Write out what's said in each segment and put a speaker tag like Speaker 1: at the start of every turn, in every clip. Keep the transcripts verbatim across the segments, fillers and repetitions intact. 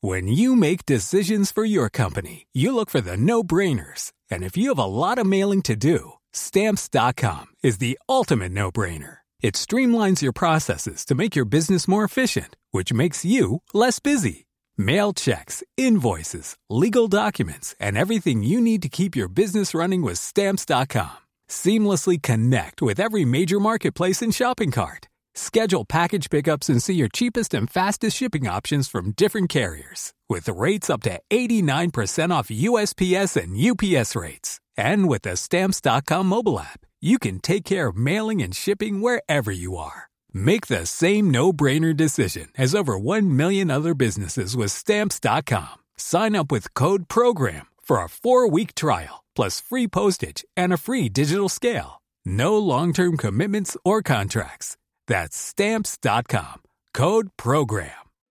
Speaker 1: When you make decisions for your company, you look for the no-brainers. And if you have a lot of mailing to do, Stamps dot com is the ultimate no-brainer. It streamlines your processes to make your business more efficient, which makes you less busy. Mail checks, invoices, legal documents, and everything you need to keep your business running with Stamps dot com. Seamlessly connect with every major marketplace and shopping cart. Schedule package pickups and see your cheapest and fastest shipping options from different carriers. With rates up to eighty-nine percent off U S P S and U P S rates. And with the Stamps dot com mobile app, you can take care of mailing and shipping wherever you are. Make the same no-brainer decision as over one million other businesses with Stamps dot com. Sign up with code PROGRAM for a four-week trial, plus free postage and a free digital scale. No long-term commitments or contracts. That's Stamps dot com. Code PROGRAM.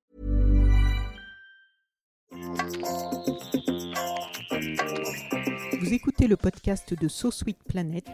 Speaker 2: Vous écoutez le podcast de So Sweet Planet.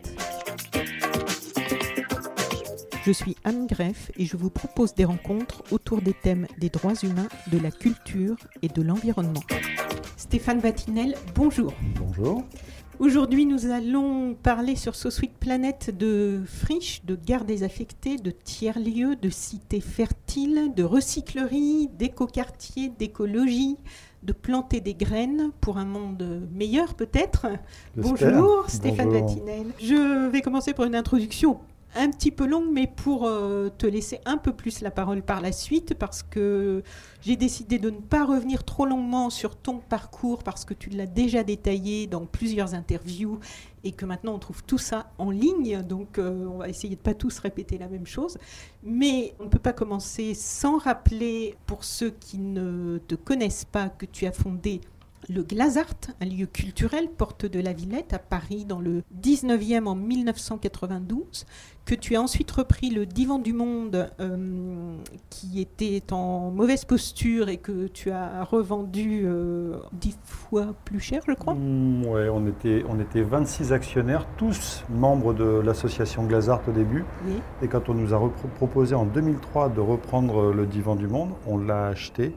Speaker 2: Je suis Anne Greff et je vous propose des rencontres autour des thèmes des droits humains, de la culture et de l'environnement. Stéphane Vatinel, bonjour.
Speaker 3: Bonjour.
Speaker 2: Aujourd'hui, nous allons parler sur So Sweet Planet de friches, de gares désaffectées, de tiers-lieux, de cités fertiles, de recycleries, d'écoquartiers, d'écologie, de planter des graines pour un monde meilleur peut-être.
Speaker 3: J'espère.
Speaker 2: Bonjour Stéphane
Speaker 3: Bonjour.
Speaker 2: Vatinel. Je vais commencer par une introduction un petit peu longue, mais pour euh, te laisser un peu plus la parole par la suite, parce que j'ai décidé de ne pas revenir trop longuement sur ton parcours, parce que tu l'as déjà détaillé dans plusieurs interviews, et que maintenant on trouve tout ça en ligne, donc euh, on va essayer de ne pas tous répéter la même chose. Mais on ne peut pas commencer sans rappeler, pour ceux qui ne te connaissent pas, que tu as fondé le Glazart, un lieu culturel, porte de la Villette, à Paris, dans le dix-neuvième en dix-neuf cent quatre-vingt-douze, que tu as ensuite repris le Divan du Monde, euh, qui était en mauvaise posture et que tu as revendu euh, dix fois plus cher, je crois.
Speaker 3: Mmh, ouais, on était, on était vingt-six actionnaires, tous membres de l'association Glazart au début.
Speaker 2: Oui.
Speaker 3: Et quand on nous a repro- proposé en deux mille trois de reprendre le Divan du Monde, on l'a acheté.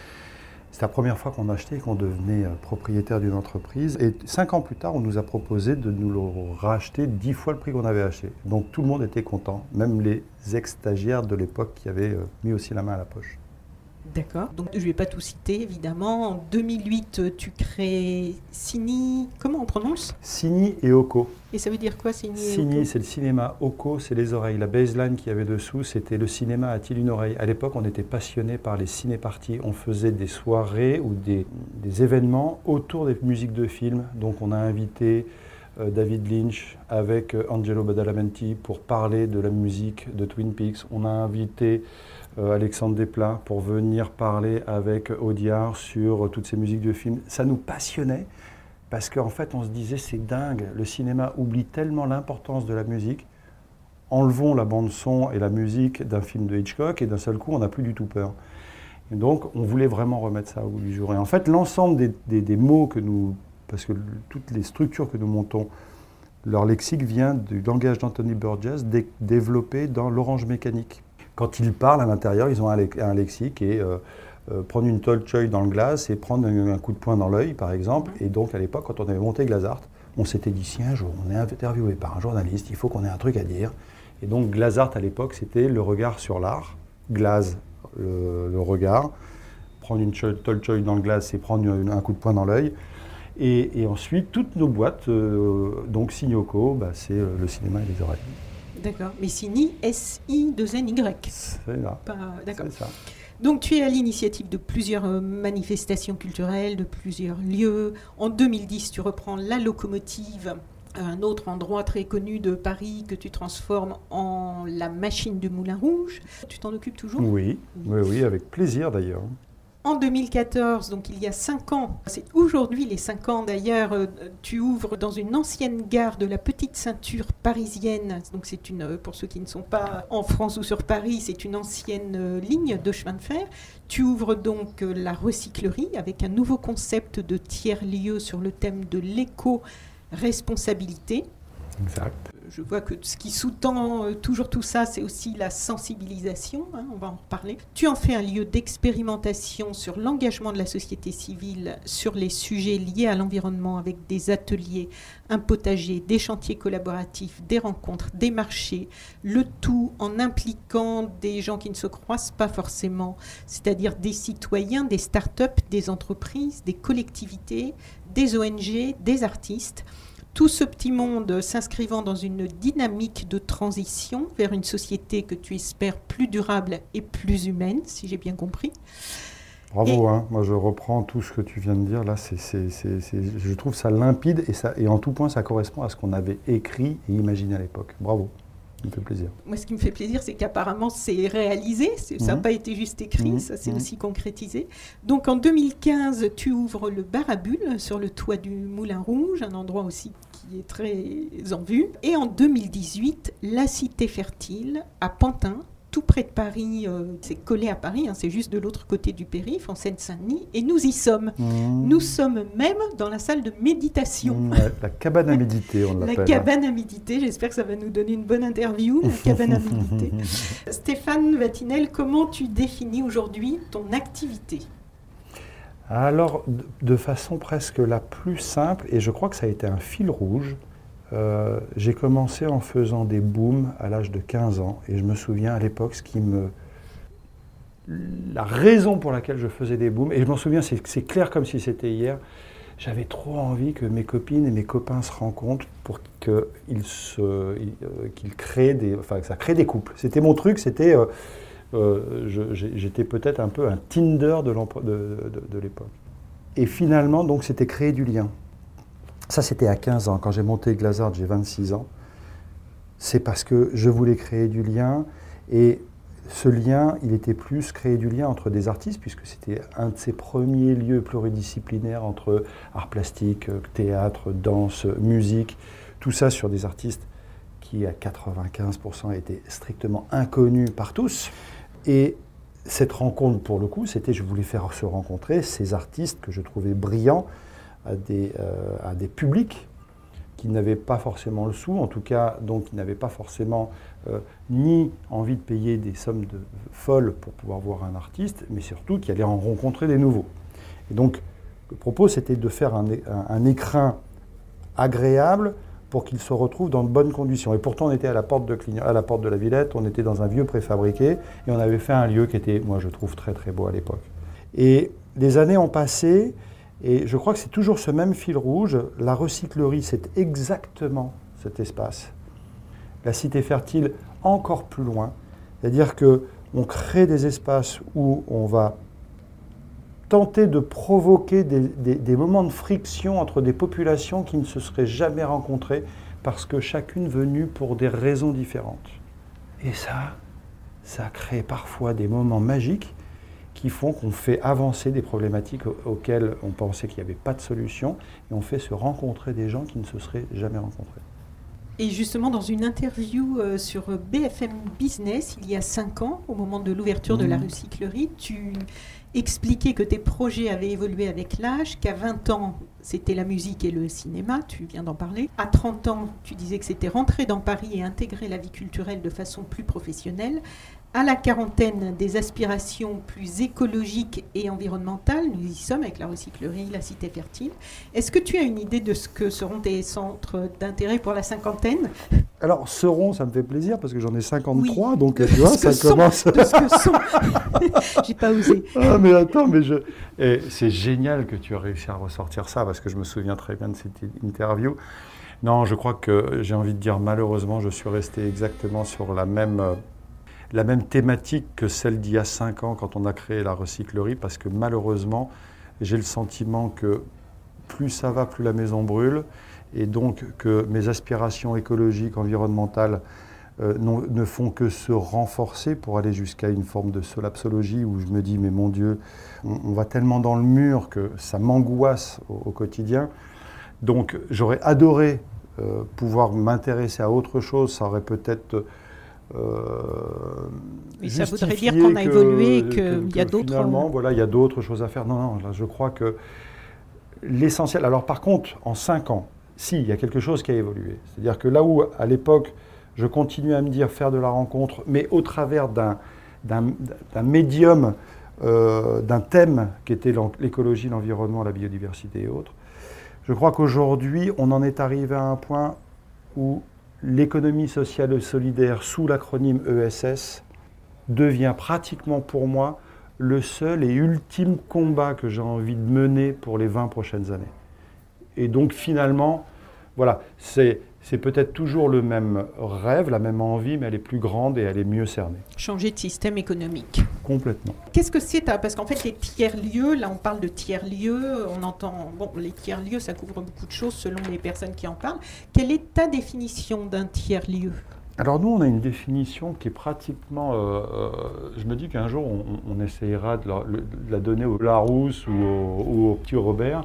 Speaker 3: C'est la première fois qu'on achetait et qu'on devenait propriétaire d'une entreprise. Et cinq ans plus tard, on nous a proposé de nous le racheter dix fois le prix qu'on avait acheté. Donc tout le monde était content, même les ex-stagiaires de l'époque qui avaient mis aussi la main à la poche.
Speaker 2: D'accord. Donc je ne vais pas tout citer, évidemment. En deux mille huit, tu crées Cini... Comment on prononce ?
Speaker 3: Cini et Oco.
Speaker 2: Et ça veut dire quoi, Cini et Oco ?
Speaker 3: Cini, c'est le cinéma. Oco, c'est les oreilles. La baseline qu'il y avait dessous, c'était le cinéma a-t-il une oreille ? À l'époque, on était passionnés par les ciné-parties. On faisait des soirées ou des, des événements autour des musiques de films. Donc on a invité euh, David Lynch avec euh, Angelo Badalamenti pour parler de la musique de Twin Peaks. On a invité euh, Alexandre Desplat pour venir parler avec Audiard sur euh, toutes ces musiques de films. Ça nous passionnait. Parce qu'en fait, on se disait, c'est dingue, le cinéma oublie tellement l'importance de la musique. Enlevons la bande-son et la musique d'un film de Hitchcock et d'un seul coup, on n'a plus du tout peur. Et donc, on voulait vraiment remettre ça au goût du jour. Et en fait, l'ensemble des, des, des mots que nous... Parce que toutes les structures que nous montons, leur lexique vient du langage d'Anthony Burgess dé, développé dans l'Orange Mécanique. Quand ils parlent à l'intérieur, ils ont un, un lexique et... Euh, Euh, prendre une tolchoï dans le glace et prendre un, un coup de poing dans l'œil, par exemple. Et donc, à l'époque, quand on avait monté Glazart, on s'était dit, si un jour on est interviewé par un journaliste, il faut qu'on ait un truc à dire. Et donc, Glazart, à l'époque, c'était le regard sur l'art. Glaze, le, le regard. Prendre une tolchoï dans le glace et prendre une, un coup de poing dans l'œil. Et, et ensuite, toutes nos boîtes, euh, donc Signoco, bah, c'est euh, le cinéma et les oreilles.
Speaker 2: D'accord. Mais Cini, S I deux N Y.
Speaker 3: C'est là.
Speaker 2: Pas... D'accord.
Speaker 3: C'est ça.
Speaker 2: Donc tu es à l'initiative de plusieurs euh, manifestations culturelles, de plusieurs lieux. En deux mille dix, tu reprends La Locomotive, un autre endroit très connu de Paris que tu transformes en la machine du Moulin Rouge. Tu t'en occupes toujours ?
Speaker 3: Oui, oui, oui, avec plaisir d'ailleurs.
Speaker 2: En deux mille quatorze, donc il y a cinq ans, c'est aujourd'hui les cinq ans d'ailleurs, euh, tu ouvres dans une ancienne gare de la Petite Ceinture parisienne. Donc c'est une, pour ceux qui ne sont pas en France ou sur Paris, c'est une ancienne euh, ligne de chemin de fer. Tu ouvres donc euh, la recyclerie avec un nouveau concept de tiers-lieu sur le thème de l'éco-responsabilité.
Speaker 3: Exact.
Speaker 2: Je vois que ce qui sous-tend euh, toujours tout ça, c'est aussi la sensibilisation, hein, on va en reparler. Tu en fais un lieu d'expérimentation sur l'engagement de la société civile sur les sujets liés à l'environnement, avec des ateliers, un potager, des chantiers collaboratifs, des rencontres, des marchés, le tout en impliquant des gens qui ne se croisent pas forcément, c'est-à-dire des citoyens, des start-up, des entreprises, des collectivités, des O N G, des artistes. Tout ce petit monde s'inscrivant dans une dynamique de transition vers une société que tu espères plus durable et plus humaine, si j'ai bien compris.
Speaker 3: Bravo,
Speaker 2: et...
Speaker 3: hein. Moi je reprends tout ce que tu viens de dire, là, c'est, c'est, c'est, c'est, je trouve ça limpide et, ça, et en tout point ça correspond à ce qu'on avait écrit et imaginé à l'époque. Bravo, ça me fait plaisir.
Speaker 2: Moi ce qui me fait plaisir, c'est qu'apparemment c'est réalisé, c'est, ça n'a
Speaker 3: mmh.
Speaker 2: pas été juste écrit, mmh. ça s'est mmh. aussi concrétisé. Donc en deux mille quinze, tu ouvres le bar à bulles sur le toit du Moulin Rouge, un endroit aussi qui est très en vue. Et en deux mille dix-huit, la Cité Fertile à Pantin, tout près de Paris, euh, c'est collé à Paris, hein, c'est juste de l'autre côté du périph', en Seine-Saint-Denis, et nous y sommes. Mmh. Nous sommes même dans la salle de méditation.
Speaker 3: Mmh, ouais, la cabane à méditer, on l'appelle.
Speaker 2: La cabane à méditer, j'espère que ça va nous donner une bonne interview, la cabane à méditer. Stéphane Vatinel, comment tu définis aujourd'hui ton activité ?
Speaker 3: Alors, de façon presque la plus simple, et je crois que ça a été un fil rouge, euh, j'ai commencé en faisant des booms à l'âge de quinze ans, et je me souviens à l'époque, ce qui me... la raison pour laquelle je faisais des booms, et je m'en souviens, c'est, c'est clair comme si c'était hier, j'avais trop envie que mes copines et mes copains se rencontrent pour qu'ils, se, qu'ils créent des... enfin, que ça crée des couples. C'était mon truc, c'était... Euh, Euh, je, j'étais peut-être un peu un Tinder de, de, de, de l'époque. Et finalement, donc, c'était créer du lien. Ça, c'était à quinze ans. Quand j'ai monté Glazart, j'ai vingt-six ans. C'est parce que je voulais créer du lien. Et ce lien, il était plus créer du lien entre des artistes, puisque c'était un de ces premiers lieux pluridisciplinaires entre art plastique, théâtre, danse, musique, tout ça sur des artistes qui, à quatre-vingt-quinze pour cent, étaient strictement inconnus par tous. Et cette rencontre, pour le coup, c'était, je voulais faire se rencontrer ces artistes que je trouvais brillants à des, euh, à des publics qui n'avaient pas forcément le sou, en tout cas, donc qui n'avaient pas forcément euh, ni envie de payer des sommes de, folles pour pouvoir voir un artiste, mais surtout qui allaient en rencontrer des nouveaux. Et donc, le propos, c'était de faire un, un, un écrin agréable pour qu'ils se retrouvent dans de bonnes conditions. Et pourtant, on était à la porte de Clignon, à la porte de la Villette, on était dans un vieux préfabriqué, et on avait fait un lieu qui était, moi, je trouve très très beau à l'époque. Et les années ont passé, et je crois que c'est toujours ce même fil rouge. La recyclerie, c'est exactement cet espace. La Cité Fertile, encore plus loin. C'est-à-dire qu'on crée des espaces où on va tenter de provoquer des, des, des moments de friction entre des populations qui ne se seraient jamais rencontrées parce que chacune venue pour des raisons différentes. Et ça, ça crée parfois des moments magiques qui font qu'on fait avancer des problématiques auxquelles on pensait qu'il n'y avait pas de solution, et on fait se rencontrer des gens qui ne se seraient jamais rencontrés.
Speaker 2: Et justement, dans une interview euh, sur B F M Business, il y a cinq ans, au moment de l'ouverture mmh. de la recyclerie, tu expliquais que tes projets avaient évolué avec l'âge, qu'à vingt ans, c'était la musique et le cinéma, tu viens d'en parler. À trente ans, tu disais que c'était rentrer dans Paris et intégrer la vie culturelle de façon plus professionnelle. À la quarantaine, des aspirations plus écologiques et environnementales. Nous y sommes avec la recyclerie, la Cité Fertile. Est-ce que tu as une idée de ce que seront tes centres d'intérêt pour la cinquantaine ?
Speaker 3: Alors, seront, ça me fait plaisir parce que j'en ai cinquante-trois,
Speaker 2: oui,
Speaker 3: donc tu vois, ça
Speaker 2: sont,
Speaker 3: commence.
Speaker 2: De ce que sont. J'ai pas osé.
Speaker 3: Ah, mais attends, mais je. Et c'est génial que tu aies réussi à ressortir ça parce que je me souviens très bien de cette interview. Non, je crois que j'ai envie de dire, malheureusement, je suis resté exactement sur la même. Euh, la même thématique que celle d'il y a cinq ans quand on a créé la recyclerie, parce que malheureusement, j'ai le sentiment que plus ça va, plus la maison brûle, et donc que mes aspirations écologiques, environnementales euh, ne font que se renforcer pour aller jusqu'à une forme de solapsologie où je me dis, mais mon Dieu, on, on va tellement dans le mur que ça m'angoisse au, au quotidien. Donc j'aurais adoré euh, pouvoir m'intéresser à autre chose, ça aurait peut-être... Euh,
Speaker 2: Mais ça voudrait dire qu'on a que, évolué et qu'il y a d'autres...
Speaker 3: Finalement, voilà, il y a d'autres choses à faire. Non, non, là, je crois que l'essentiel... Alors par contre, en cinq ans, si, il y a quelque chose qui a évolué. C'est-à-dire que là où, à l'époque, je continuais à me dire faire de la rencontre, mais au travers d'un, d'un, d'un médium, euh, d'un thème qui était l'écologie, l'environnement, la biodiversité et autres, je crois qu'aujourd'hui, on en est arrivé à un point où l'économie sociale et solidaire, sous l'acronyme E S S, devient pratiquement pour moi le seul et ultime combat que j'ai envie de mener pour les vingt prochaines années. Et donc finalement, voilà, c'est, c'est peut-être toujours le même rêve, la même envie, mais elle est plus grande et elle est mieux cernée.
Speaker 2: Changer de système économique.
Speaker 3: Complètement.
Speaker 2: Qu'est-ce que c'est? Parce qu'en fait, les tiers-lieux, là on parle de tiers-lieux, on entend, bon, les tiers-lieux, ça couvre beaucoup de choses selon les personnes qui en parlent. Quelle est ta définition d'un tiers-lieu?
Speaker 3: Alors nous, on a une définition qui est pratiquement... Euh, euh, je me dis qu'un jour, on, on essayera de la, de la donner au Larousse ou au, ou au petit Robert.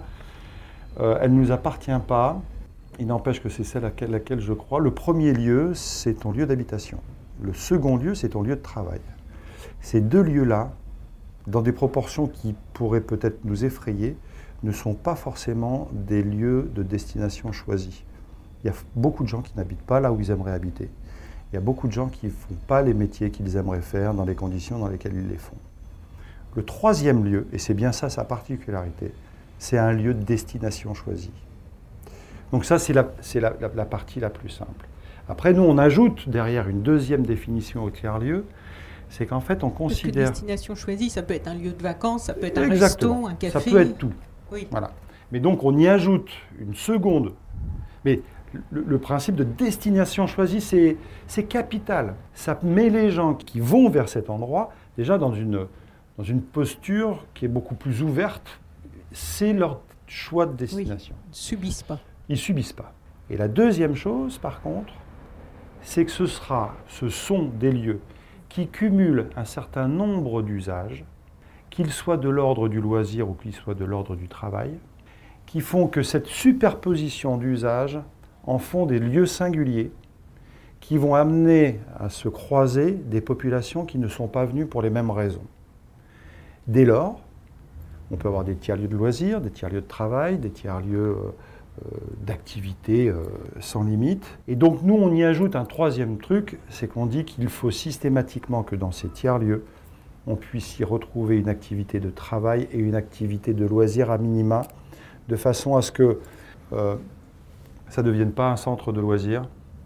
Speaker 3: Euh, elle ne nous appartient pas. Il n'empêche que c'est celle à laquelle, laquelle je crois. Le premier lieu, c'est ton lieu d'habitation. Le second lieu, c'est ton lieu de travail. Ces deux lieux-là, dans des proportions qui pourraient peut-être nous effrayer, ne sont pas forcément des lieux de destination choisis. Il y a beaucoup de gens qui n'habitent pas là où ils aimeraient habiter. Il y a beaucoup de gens qui ne font pas les métiers qu'ils aimeraient faire dans les conditions dans lesquelles ils les font. Le troisième lieu, et c'est bien ça sa particularité, c'est un lieu de destination choisi. Donc ça, c'est, la, c'est la, la, la partie la plus simple. Après, nous, on ajoute derrière une deuxième définition au tiers-lieu, c'est qu'en fait, on considère...
Speaker 2: Parce que destination choisie, ça peut être un lieu de vacances, ça peut être un
Speaker 3: Exactement.
Speaker 2: resto, un café...
Speaker 3: Ça peut être tout.
Speaker 2: Oui.
Speaker 3: Voilà. Mais donc, on y ajoute une seconde... Mais le, le principe de destination choisie, c'est, c'est capital. Ça met les gens qui vont vers cet endroit déjà dans une, dans une posture qui est beaucoup plus ouverte. C'est leur choix de destination.
Speaker 2: Oui, ils ne subissent pas.
Speaker 3: Ils ne subissent pas. Et la deuxième chose, par contre, c'est que ce, sera, ce sont des lieux qui cumulent un certain nombre d'usages, qu'ils soient de l'ordre du loisir ou qu'ils soient de l'ordre du travail, qui font que cette superposition d'usages en font des lieux singuliers qui vont amener à se croiser des populations qui ne sont pas venues pour les mêmes raisons. Dès lors, on peut avoir des tiers-lieux de loisirs, des tiers-lieux de travail, des tiers-lieux euh, d'activités euh, sans limite. Et donc nous, on y ajoute un troisième truc, c'est qu'on dit qu'il faut systématiquement que dans ces tiers-lieux, on puisse y retrouver une activité de travail et une activité de loisirs à minima, de façon à ce que euh, ça ne devienne pas un centre de loisirs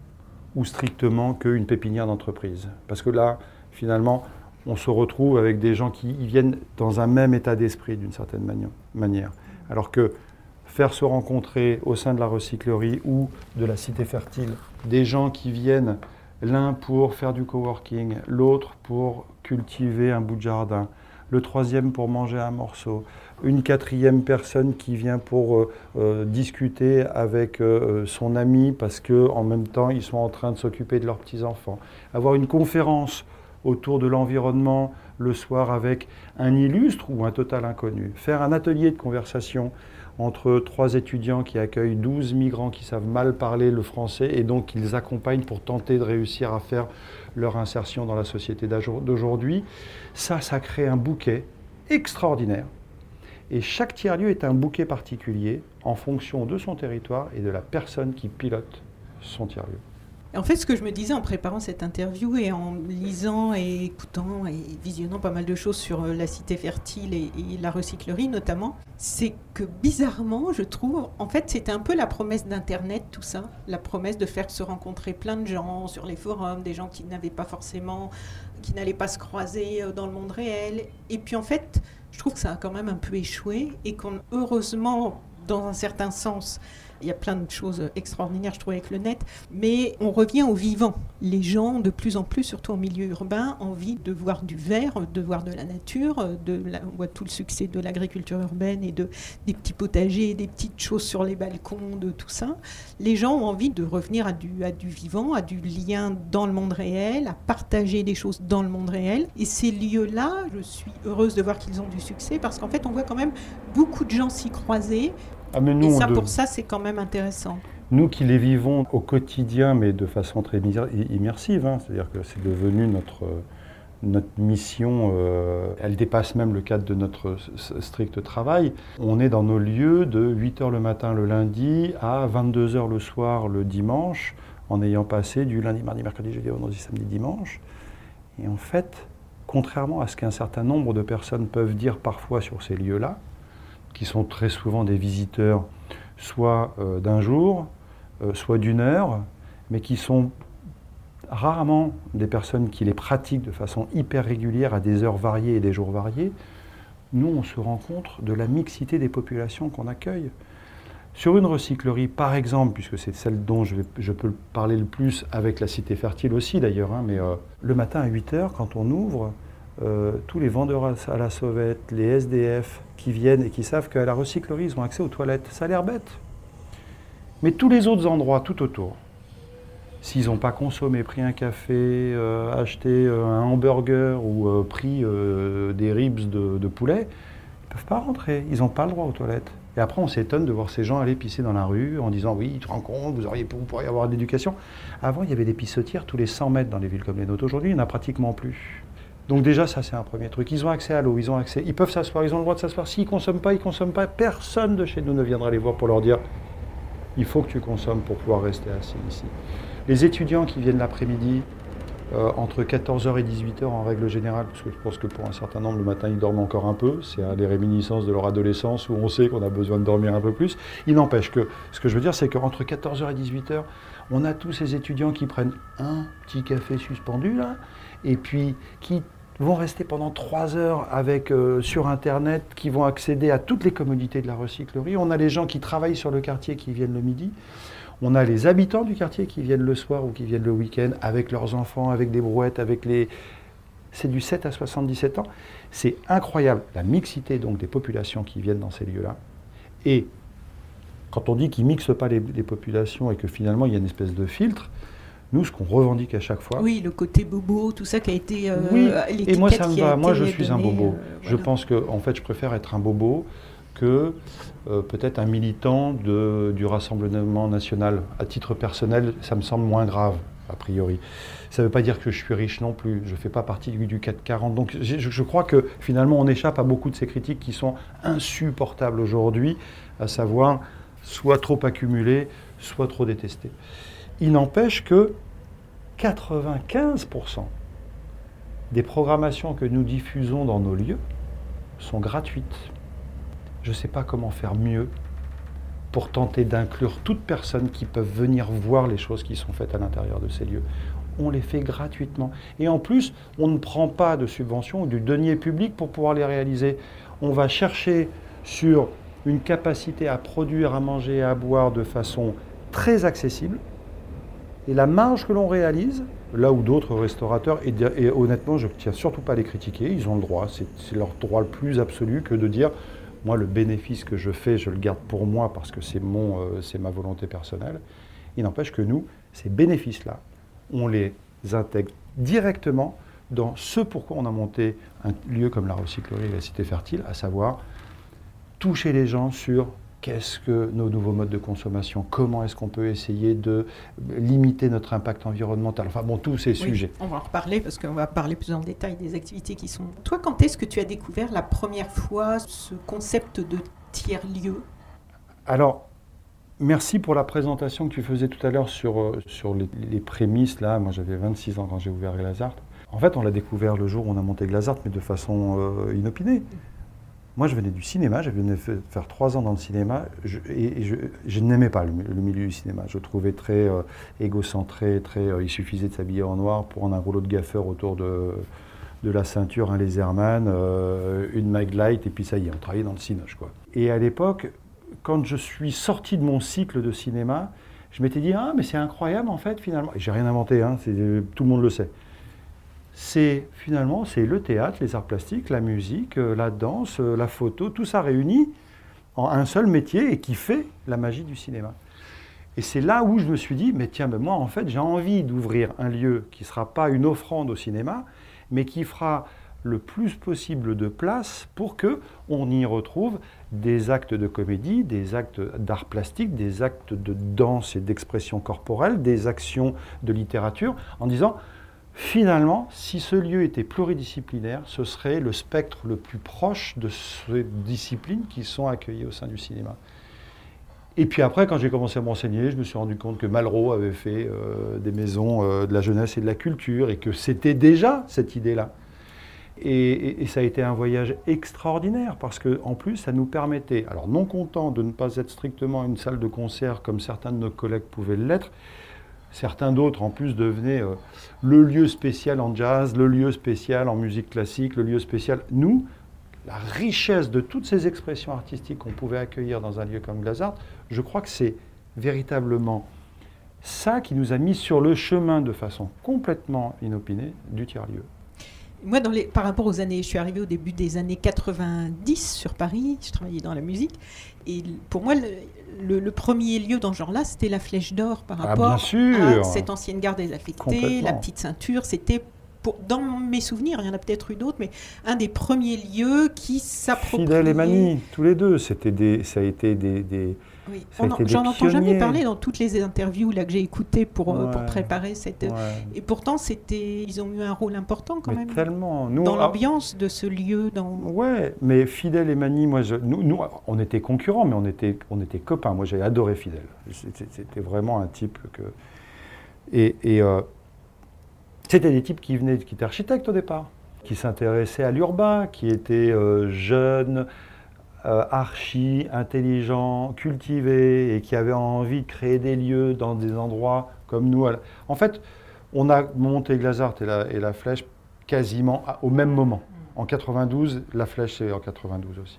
Speaker 3: ou strictement qu'une pépinière d'entreprise. Parce que là, finalement, on se retrouve avec des gens qui viennent dans un même état d'esprit d'une certaine mani- manière. Alors que faire se rencontrer au sein de la recyclerie ou de la cité fertile des gens qui viennent l'un pour faire du coworking, l'autre pour cultiver un bout de jardin, le troisième pour manger un morceau, une quatrième personne qui vient pour euh, euh, discuter avec euh, son ami parce qu'en même temps ils sont en train de s'occuper de leurs petits-enfants. Avoir une conférence autour de l'environnement le soir avec un illustre ou un total inconnu. Faire un atelier de conversation entre trois étudiants qui accueillent douze migrants qui savent mal parler le français et donc qu'ils accompagnent pour tenter de réussir à faire leur insertion dans la société d'aujourd'hui. Ça, ça crée un bouquet extraordinaire. Et chaque tiers-lieu est un bouquet particulier en fonction de son territoire et de la personne qui pilote son tiers-lieu.
Speaker 2: En fait, ce que je me disais en préparant cette interview et en lisant et écoutant et visionnant pas mal de choses sur la cité fertile et, et la recyclerie notamment, c'est que bizarrement, je trouve, en fait, c'était un peu la promesse d'Internet, tout ça, la promesse de faire se rencontrer plein de gens sur les forums, des gens qui n'avaient pas forcément, qui n'allaient pas se croiser dans le monde réel. Et puis en fait, je trouve que ça a quand même un peu échoué et qu'on, heureusement, dans un certain sens, il y a plein de choses extraordinaires, je trouve, avec le net, mais on revient au vivant. Les gens, de plus en plus, surtout en milieu urbain, ont envie de voir du vert, de voir de la nature. De la, on voit tout le succès de l'agriculture urbaine et de, des petits potagers, des petites choses sur les balcons, de tout ça. Les gens ont envie de revenir à du, à du vivant, à du lien dans le monde réel, à partager des choses dans le monde réel. Et ces lieux-là, je suis heureuse de voir qu'ils ont du succès parce qu'en fait, on voit quand même beaucoup de gens s'y croiser.
Speaker 3: Ah mais nous,
Speaker 2: et ça,
Speaker 3: de...
Speaker 2: pour ça, c'est quand même intéressant.
Speaker 3: Nous qui les vivons au quotidien, mais de façon très immersive, hein, c'est-à-dire que c'est devenu notre, notre mission, euh, elle dépasse même le cadre de notre strict travail. On est dans nos lieux de huit heures le matin le lundi à vingt-deux heures le soir le dimanche, en ayant passé du lundi, mardi, mercredi, jeudi, vendredi, samedi, dimanche. Et en fait, contrairement à ce qu'un certain nombre de personnes peuvent dire parfois sur ces lieux-là, qui sont très souvent des visiteurs soit euh, d'un jour, euh, soit d'une heure, mais qui sont rarement des personnes qui les pratiquent de façon hyper régulière à des heures variées et des jours variés, nous on se rend compte de la mixité des populations qu'on accueille. Sur une recyclerie, par exemple, puisque c'est celle dont je, vais, je peux parler le plus avec la Cité Fertile aussi d'ailleurs, hein, mais euh, le matin à huit heures, quand on ouvre, euh, tous les vendeurs à la sauvette, les S D F qui viennent et qui savent qu'à la recyclerie, ils ont accès aux toilettes. Ça a l'air bête. Mais tous les autres endroits tout autour, s'ils n'ont pas consommé, pris un café, euh, acheté euh, un hamburger ou euh, pris euh, des ribs de, de poulet, ils ne peuvent pas rentrer, ils n'ont pas le droit aux toilettes. Et après, on s'étonne de voir ces gens aller pisser dans la rue en disant « Oui, tu te rends compte, vous, auriez, vous pourriez avoir de l'éducation ». Avant, il y avait des pissotières tous les cent mètres dans les villes comme les nôtres. Aujourd'hui, il n'y en a pratiquement plus. Donc déjà, ça, c'est un premier truc. Ils ont accès à l'eau, ils ont accès, ils peuvent s'asseoir, ils ont le droit de s'asseoir. S'ils ne consomment pas, ils ne consomment pas. Personne de chez nous ne viendra les voir pour leur dire « Il faut que tu consommes pour pouvoir rester assis ici ». Les étudiants qui viennent l'après-midi, euh, entre quatorze heures et dix-huit heures en règle générale, parce que je pense que pour un certain nombre, le matin, ils dorment encore un peu. C'est hein, les réminiscences de leur adolescence où on sait qu'on a besoin de dormir un peu plus. Il n'empêche que, ce que je veux dire, c'est qu'entre quatorze heures et dix-huit heures, on a tous ces étudiants qui prennent un petit café suspendu, là, et puis qui vont rester pendant trois heures avec, euh, sur Internet, qui vont accéder à toutes les commodités de la recyclerie. On a les gens qui travaillent sur le quartier qui viennent le midi. On a les habitants du quartier qui viennent le soir ou qui viennent le week-end avec leurs enfants, avec des brouettes, avec les... C'est du sept à soixante-dix-sept ans. C'est incroyable, la mixité donc des populations qui viennent dans ces lieux-là. Et quand on dit qu'ils ne mixent pas les, les populations et que finalement il y a une espèce de filtre, nous, ce qu'on revendique à chaque fois...
Speaker 2: Oui, le côté bobo, tout ça qui a été... Euh,
Speaker 3: oui, et moi ça me va. Moi, je suis
Speaker 2: donné,
Speaker 3: un bobo.
Speaker 2: Euh,
Speaker 3: je voilà. pense que, en fait, je préfère être un bobo que euh, peut-être un militant de, du Rassemblement national. À titre personnel, ça me semble moins grave, a priori. Ça ne veut pas dire que je suis riche non plus, je ne fais pas partie du, du quatre quarante. Donc je, je crois que finalement on échappe à beaucoup de ces critiques qui sont insupportables aujourd'hui, à savoir soit trop accumulées, soit trop détestées. Il n'empêche que quatre-vingt-quinze pour cent des programmations que nous diffusons dans nos lieux sont gratuites. Je ne sais pas comment faire mieux pour tenter d'inclure toute personne qui peut venir voir les choses qui sont faites à l'intérieur de ces lieux. On les fait gratuitement. Et en plus, on ne prend pas de subventions ou du denier public pour pouvoir les réaliser. On va chercher sur une capacité à produire, à manger et à boire de façon très accessible. Et la marge que l'on réalise, là où d'autres restaurateurs, et, et honnêtement, je ne tiens surtout pas à les critiquer, ils ont le droit, c'est, c'est leur droit le plus absolu que de dire moi, le bénéfice que je fais, je le garde pour moi parce que c'est, mon, euh, c'est ma volonté personnelle. Il n'empêche que nous, ces bénéfices-là, on les intègre directement dans ce pourquoi on a monté un lieu comme la recyclerie et la Cité Fertile, à savoir toucher les gens sur qu'est-ce que nos nouveaux modes de consommation, comment est-ce qu'on peut essayer de limiter notre impact environnemental, enfin bon, tous ces
Speaker 2: oui,
Speaker 3: sujets.
Speaker 2: On va en reparler parce qu'on va parler plus en détail des activités qui sont... Toi, quand est-ce que tu as découvert la première fois ce concept de tiers-lieu ?
Speaker 3: Alors, merci pour la présentation que tu faisais tout à l'heure sur, sur les, les prémices. Là, moi j'avais vingt-six ans quand j'ai ouvert Glazart. En fait, on l'a découvert le jour où on a monté Glazart, mais de façon euh, inopinée. Moi, je venais du cinéma, je venais faire trois ans dans le cinéma, je, et, et je, je n'aimais pas le, le milieu du cinéma. Je le trouvais très euh, égocentré, très, euh, il suffisait de s'habiller en noir, prendre un rouleau de gaffeur autour de, de la ceinture, un laserman, euh, une Maglite, et puis ça y est, on travaillait dans le cinoche, quoi. Et à l'époque, quand je suis sorti de mon cycle de cinéma, je m'étais dit, ah, mais c'est incroyable, en fait, finalement. Et j'ai rien inventé, hein, c'est, tout le monde le sait. C'est finalement c'est le théâtre, les arts plastiques, la musique, la danse, la photo, tout ça réuni en un seul métier et qui fait la magie du cinéma. Et c'est là où je me suis dit, mais tiens, ben moi en fait j'ai envie d'ouvrir un lieu qui ne sera pas une offrande au cinéma, mais qui fera le plus possible de place pour qu'on y retrouve des actes de comédie, des actes d'art plastique, des actes de danse et d'expression corporelle, des actions de littérature, en disant... Finalement, si ce lieu était pluridisciplinaire, ce serait le spectre le plus proche de ces disciplines qui sont accueillies au sein du cinéma. Et puis après, quand j'ai commencé à m'enseigner, je me suis rendu compte que Malraux avait fait euh, des maisons euh, de la jeunesse et de la culture, et que c'était déjà cette idée-là. Et, et, et ça a été un voyage extraordinaire, parce qu'en plus, ça nous permettait, alors non content de ne pas être strictement une salle de concert comme certains de nos collègues pouvaient l'être, certains d'autres, en plus, devenaient euh, le lieu spécial en jazz, le lieu spécial en musique classique, le lieu spécial... Nous, la richesse de toutes ces expressions artistiques qu'on pouvait accueillir dans un lieu comme Glazart, je crois que c'est véritablement ça qui nous a mis sur le chemin de façon complètement inopinée du tiers-lieu.
Speaker 2: Moi, dans les, par rapport aux années, je suis arrivée au début des années quatre-vingt-dix sur Paris, je travaillais dans la musique, et pour moi, le, le, le premier lieu dans ce genre-là, c'était la Flèche d'Or par rapport
Speaker 3: ah, bien sûr.
Speaker 2: à cette ancienne gare désaffectée, la Petite Ceinture, c'était... Pour, dans mes souvenirs, il y en a peut-être eu d'autres, mais un des premiers lieux qui s'appropriait...
Speaker 3: Fidèle et Mani, tous les deux, c'était des, ça a été des... des
Speaker 2: oui. On en, j'en entends jamais parler dans toutes les interviews là, que j'ai écoutées pour, ouais. pour préparer cette... Ouais. Et pourtant, c'était, ils ont eu un rôle important quand
Speaker 3: mais
Speaker 2: même.
Speaker 3: Tellement. Nous,
Speaker 2: dans l'ambiance ah, de ce lieu. Dans...
Speaker 3: Ouais, mais Fidèle et Mani, moi, je, nous, nous, on était concurrents, mais on était, on était copains. Moi, j'ai adoré Fidèle. C'était, c'était vraiment un type que... Et... et euh, c'était des types qui venaient, qui étaient architectes au départ, qui s'intéressaient à l'urbain, qui étaient euh, jeunes, euh, archi, intelligents, cultivés, et qui avaient envie de créer des lieux dans des endroits comme nous. En fait, on a monté Glazart et la, et la Flèche quasiment à, au même moment. En quatre-vingt-douze, la Flèche c'est en quatre-vingt-douze aussi.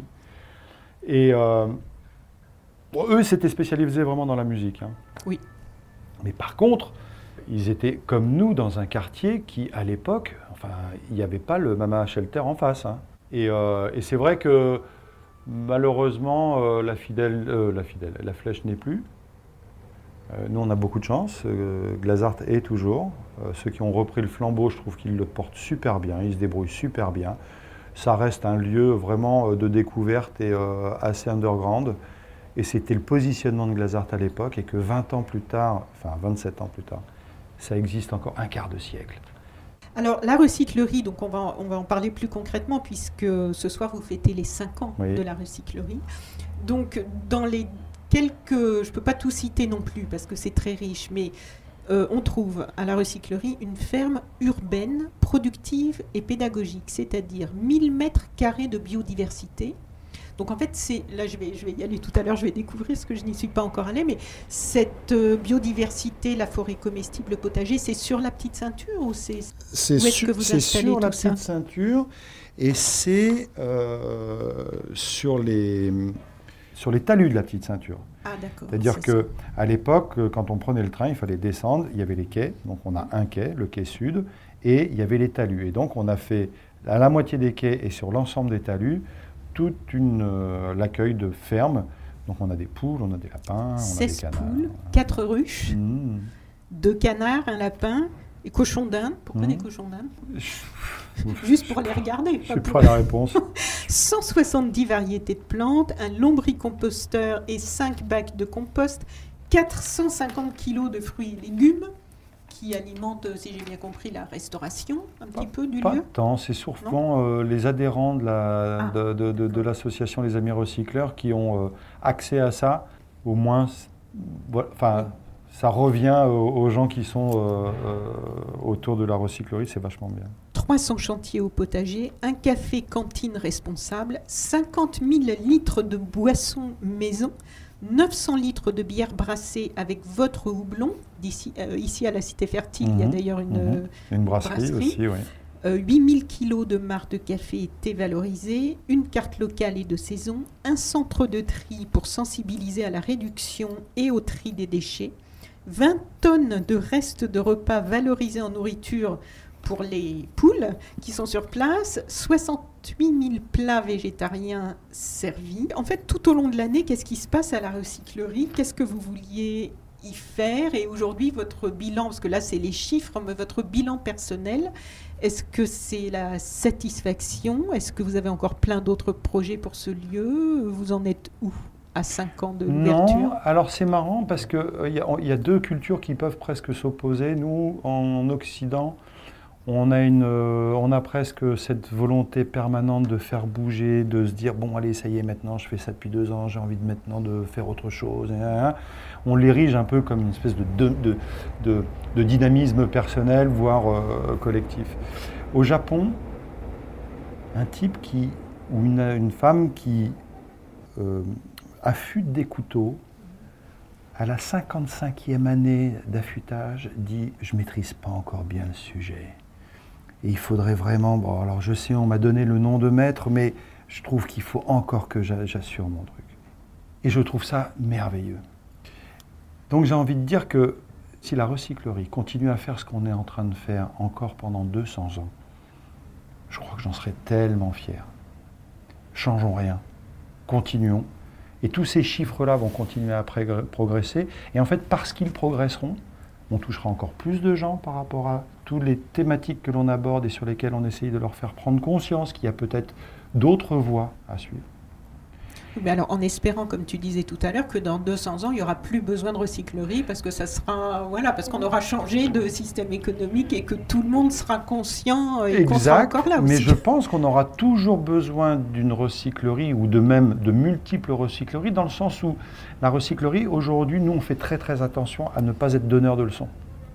Speaker 3: Et euh, bon, eux, s'étaient spécialisés vraiment dans la musique. Hein.
Speaker 2: Oui.
Speaker 3: Mais par contre, ils étaient comme nous dans un quartier qui, à l'époque, enfin, il n'y avait pas le Mama Shelter en face. Hein. Et, euh, et c'est vrai que malheureusement, euh, la, fidèle, euh, la fidèle, la Flèche n'est plus. Euh, nous, on a beaucoup de chance. Euh, Glazart est toujours. Euh, ceux qui ont repris le flambeau, je trouve qu'ils le portent super bien. Ils se débrouillent super bien. Ça reste un lieu vraiment de découverte et euh, assez underground. Et c'était le positionnement de Glazart à l'époque, et que vingt ans plus tard, enfin vingt-sept ans plus tard, ça existe encore un quart de siècle.
Speaker 2: Alors, la recyclerie, donc on va, on va en parler plus concrètement, puisque ce soir, vous fêtez les cinq ans oui. de la recyclerie. Donc, dans les quelques... Je ne peux pas tout citer non plus, parce que c'est très riche, mais euh, on trouve à la recyclerie une ferme urbaine, productive et pédagogique, c'est-à-dire mille mètres carrés de biodiversité. Donc en fait, c'est, là je vais, je vais y aller tout à l'heure, je vais découvrir ce que je n'y suis pas encore allée, mais cette euh, biodiversité, la forêt comestible, le potager, c'est sur la Petite Ceinture ou c'est,
Speaker 3: c'est
Speaker 2: où est-ce
Speaker 3: sur,
Speaker 2: que vous
Speaker 3: c'est
Speaker 2: installez
Speaker 3: sur
Speaker 2: tout
Speaker 3: la
Speaker 2: ça?
Speaker 3: Petite Ceinture, et c'est euh, sur, les, sur les talus de la Petite Ceinture.
Speaker 2: Ah d'accord.
Speaker 3: C'est-à-dire qu'à l'époque, quand on prenait le train, il fallait descendre, il y avait les quais, donc on a un quai, le quai sud, et il y avait les talus. Et donc on a fait à la moitié des quais et sur l'ensemble des talus, toute une, euh, l'accueil de fermes. Donc on a des poules, on a des lapins, on a des canards.
Speaker 2: poules, quatre ruches,
Speaker 3: mmh.
Speaker 2: deux canards, un lapin, et cochons d'Inde. Pourquoi mmh. des cochons d'Inde? Juste pour les regarder.
Speaker 3: Je sais pas la réponse.
Speaker 2: cent soixante-dix variétés de plantes, un lombricomposteur et cinq bacs de compost, quatre cent cinquante kilos de fruits et légumes, qui alimente, si j'ai bien compris, la restauration un petit
Speaker 3: pas,
Speaker 2: peu du
Speaker 3: pas
Speaker 2: lieu.
Speaker 3: Pas tant, c'est souvent euh, les adhérents de, la, ah, de, de, de, de l'association Les Amis Recycleurs qui ont euh, accès à ça. Au moins, voilà, enfin, ça revient aux, aux gens qui sont euh, euh, autour de la recyclerie, c'est vachement bien.
Speaker 2: trois cents chantiers au potager, un café cantine responsable, cinquante mille litres de boissons maison, neuf cents litres de bière brassée avec votre houblon. D'ici, euh, ici à la Cité Fertile, mmh, il y a d'ailleurs une,
Speaker 3: mmh. une brasserie, brasserie aussi, oui.
Speaker 2: Euh, huit mille kilos de marc de café et thé valorisé, une carte locale et de saison, un centre de tri pour sensibiliser à la réduction et au tri des déchets, vingt tonnes de restes de repas valorisés en nourriture pour les poules qui sont sur place, soixante-huit mille plats végétariens servis. En fait, tout au long de l'année, qu'est-ce qui se passe à la recyclerie? Qu'est-ce que vous vouliez y faire? Et aujourd'hui, votre bilan, parce que là, c'est les chiffres, mais votre bilan personnel, est-ce que c'est la satisfaction? Est-ce que vous avez encore plein d'autres projets pour ce lieu? Vous en êtes où à cinq ans de l'ouverture?
Speaker 3: Non, alors c'est marrant parce qu'il euh, y, y a deux cultures qui peuvent presque s'opposer. Nous, en Occident, On a, une, euh, on a presque cette volonté permanente de faire bouger, de se dire, bon allez, ça y est, maintenant, je fais ça depuis deux ans, j'ai envie de maintenant de faire autre chose. Et, hein, on l'érige un peu comme une espèce de, de, de, de, de dynamisme personnel, voire euh, collectif. Au Japon, un type qui, ou une, une femme qui euh, affûte des couteaux, à la cinquante-cinquième année d'affûtage, dit « je ne maîtrise pas encore bien le sujet ». Et il faudrait vraiment, bon alors je sais, on m'a donné le nom de maître, mais je trouve qu'il faut encore que j'assure mon truc. Et je trouve ça merveilleux. Donc j'ai envie de dire que si la recyclerie continue à faire ce qu'on est en train de faire encore pendant deux cents ans, je crois que j'en serais tellement fier. Changeons rien, continuons. Et tous ces chiffres-là vont continuer à progresser. Et en fait, parce qu'ils progresseront, on touchera encore plus de gens par rapport à toutes les thématiques que l'on aborde et sur lesquelles on essaye de leur faire prendre conscience qu'il y a peut-être d'autres voies à suivre.
Speaker 2: Mais alors, en espérant, comme tu disais tout à l'heure, que dans deux cents ans, il n'y aura plus besoin de recyclerie parce que ça sera, voilà, parce qu'on aura changé de système économique et que tout le monde sera conscient et qu'on sera encore là aussi.
Speaker 3: Mais je pense qu'on aura toujours besoin d'une recyclerie ou de même de multiples recycleries, dans le sens où la recyclerie, aujourd'hui, nous, on fait très très attention à ne pas être donneur de leçons.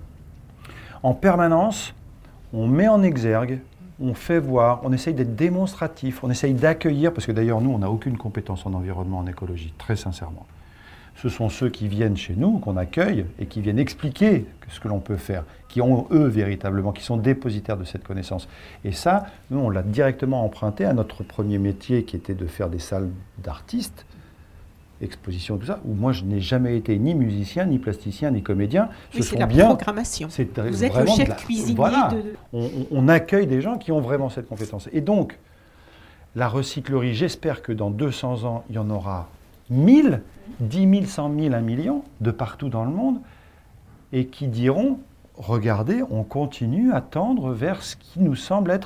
Speaker 3: En permanence, on met en exergue, on fait voir, on essaye d'être démonstratif, on essaye d'accueillir, parce que d'ailleurs nous, on n'a aucune compétence en environnement, en écologie, très sincèrement. Ce sont ceux qui viennent chez nous, qu'on accueille, et qui viennent expliquer ce que l'on peut faire, qui ont eux véritablement, qui sont dépositaires de cette connaissance. Et ça, nous, on l'a directement emprunté à notre premier métier, qui était de faire des salles d'artistes, exposition, tout ça, où moi je n'ai jamais été ni musicien, ni plasticien, ni comédien.
Speaker 2: Oui, c'est la bien, programmation. Vous êtes le chef la, cuisinier.
Speaker 3: Voilà,
Speaker 2: de...
Speaker 3: on, on accueille des gens qui ont vraiment cette compétence. Et donc, la recyclerie, j'espère que dans deux cents ans, il y en aura mille, dix mille, cent mille, un million, de partout dans le monde, et qui diront, regardez, on continue à tendre vers ce qui nous semble être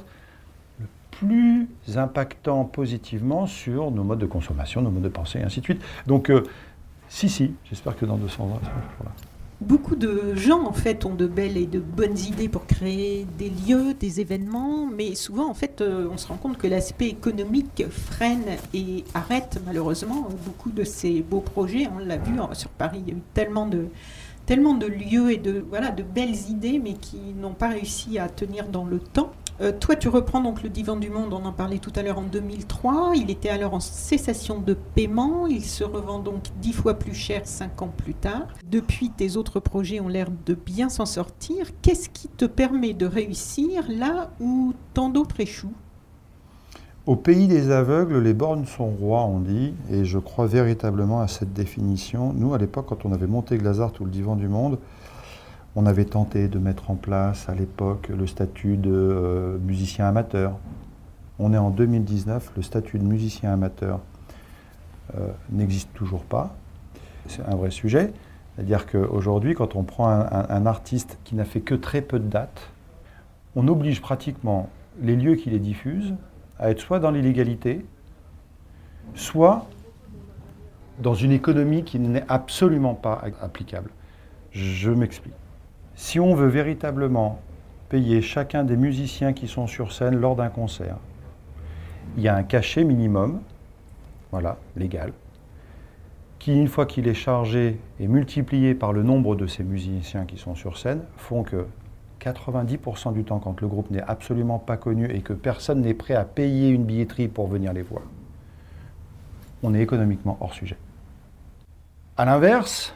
Speaker 3: plus impactant positivement sur nos modes de consommation, nos modes de pensée, et ainsi de suite. Donc, euh, si, si, j'espère que dans deux cents ans, ça sera là.
Speaker 2: Beaucoup de gens, en fait, ont de belles et de bonnes idées pour créer des lieux, des événements, mais souvent, en fait, euh, on se rend compte que l'aspect économique freine et arrête, malheureusement, beaucoup de ces beaux projets. On l'a vu hein, sur Paris, il y a eu tellement de, tellement de lieux et de, voilà, de belles idées, mais qui n'ont pas réussi à tenir dans le temps. Euh, toi, tu reprends donc le Divan du Monde, on en parlait tout à l'heure en deux mille trois. Il était alors en cessation de paiement. Il se revend donc dix fois plus cher cinq ans plus tard. Depuis, tes autres projets ont l'air de bien s'en sortir. Qu'est-ce qui te permet de réussir là où tant d'autres échouent ?
Speaker 3: Au pays des aveugles, les bornes sont rois, on dit, et je crois véritablement à cette définition. Nous, à l'époque, quand on avait monté Glazart ou le Divan du Monde, on avait tenté de mettre en place à l'époque le statut de euh, musicien amateur. On est en deux mille dix-neuf, le statut de musicien amateur euh, n'existe toujours pas. C'est un vrai sujet. C'est-à-dire qu'aujourd'hui, quand on prend un, un, un artiste qui n'a fait que très peu de dates, on oblige pratiquement les lieux qui les diffusent à être soit dans l'illégalité, soit dans une économie qui n'est absolument pas applicable. Je m'explique. Si on veut véritablement payer chacun des musiciens qui sont sur scène lors d'un concert, il y a un cachet minimum, voilà, légal, qui, une fois qu'il est chargé et multiplié par le nombre de ces musiciens qui sont sur scène, font que quatre-vingt-dix pour cent du temps, quand le groupe n'est absolument pas connu et que personne n'est prêt à payer une billetterie pour venir les voir, on est économiquement hors sujet. À l'inverse,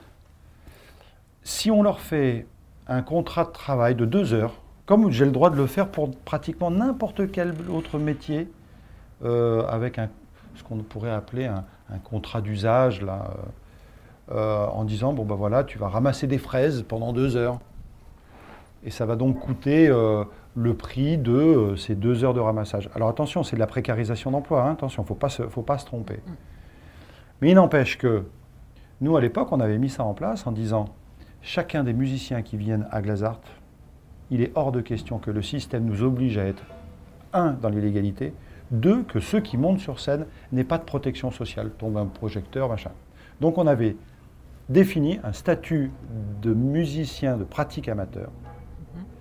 Speaker 3: si on leur fait un contrat de travail de deux heures, comme j'ai le droit de le faire pour pratiquement n'importe quel autre métier, euh, avec un, ce qu'on pourrait appeler un, un contrat d'usage, là, euh, en disant, bon ben voilà, tu vas ramasser des fraises pendant deux heures. Et ça va donc coûter euh, le prix de euh, ces deux heures de ramassage. Alors attention, c'est de la précarisation d'emploi, hein, attention, il ne faut pas se, faut pas se tromper. Mais il n'empêche que, nous à l'époque, on avait mis ça en place en disant, chacun des musiciens qui viennent à Glazart, il est hors de question que le système nous oblige à être, un, dans l'illégalité, deux, que ceux qui montent sur scène n'aient pas de protection sociale, tombe un projecteur, machin. Donc on avait défini un statut de musicien de pratique amateur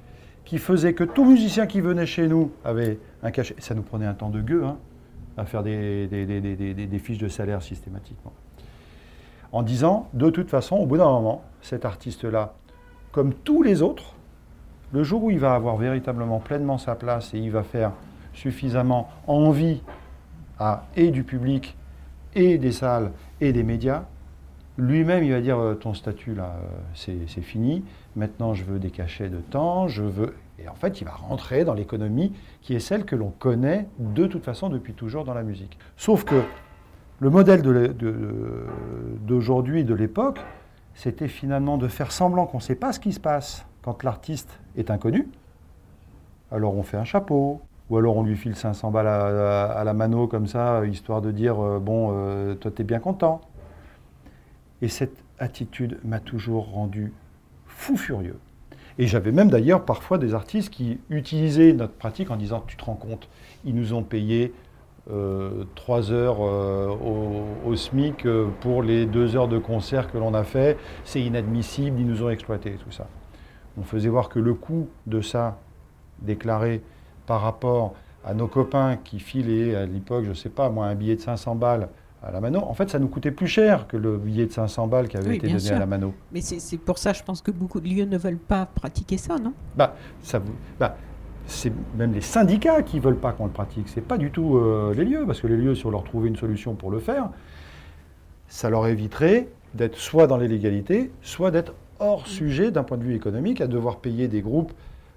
Speaker 3: qui faisait que tout musicien qui venait chez nous avait un cachet. Ça nous prenait un temps de gueux, hein, à faire des, des, des, des, des, des fiches de salaire systématiquement. En disant, de toute façon, au bout d'un moment, cet artiste-là, comme tous les autres, le jour où il va avoir véritablement pleinement sa place et il va faire suffisamment envie à, et du public, et des salles, et des médias, lui-même, il va dire, ton statut, là, c'est, c'est fini, maintenant je veux des cachets de temps, je veux... Et en fait, il va rentrer dans l'économie qui est celle que l'on connaît de toute façon depuis toujours dans la musique. Sauf que le modèle de, de, d'aujourd'hui, de l'époque, c'était finalement de faire semblant qu'on ne sait pas ce qui se passe quand l'artiste est inconnu. Alors on fait un chapeau, ou alors on lui file cinq cents balles à, à, à la mano comme ça, histoire de dire, euh, bon, euh, toi t'es bien content. Et cette attitude m'a toujours rendu fou furieux. Et j'avais même d'ailleurs parfois des artistes qui utilisaient notre pratique en disant, tu te rends compte, ils nous ont payé euh, trois heures euh, au, au SMIC pour les deux heures de concert que l'on a fait, c'est inadmissible, ils nous ont exploité, tout ça. On faisait voir que le coût de ça, déclaré par rapport à nos copains qui filaient à l'époque, je ne sais pas, moi, un billet de cinq cents balles, à la mano, en fait, ça nous coûtait plus cher que le billet de cinq cents balles qui avait
Speaker 2: oui,
Speaker 3: été donné
Speaker 2: sûr.
Speaker 3: à la mano.
Speaker 2: Mais c'est, c'est pour ça, je pense que beaucoup de lieux ne veulent pas pratiquer ça, non ?
Speaker 3: Bah, ça, bah, c'est même les syndicats qui ne veulent pas qu'on le pratique. Ce n'est pas du tout euh, les lieux, parce que les lieux, si on leur trouvait une solution pour le faire, ça leur éviterait d'être soit dans l'illégalité, soit d'être hors sujet d'un point de vue économique, à devoir payer des groupes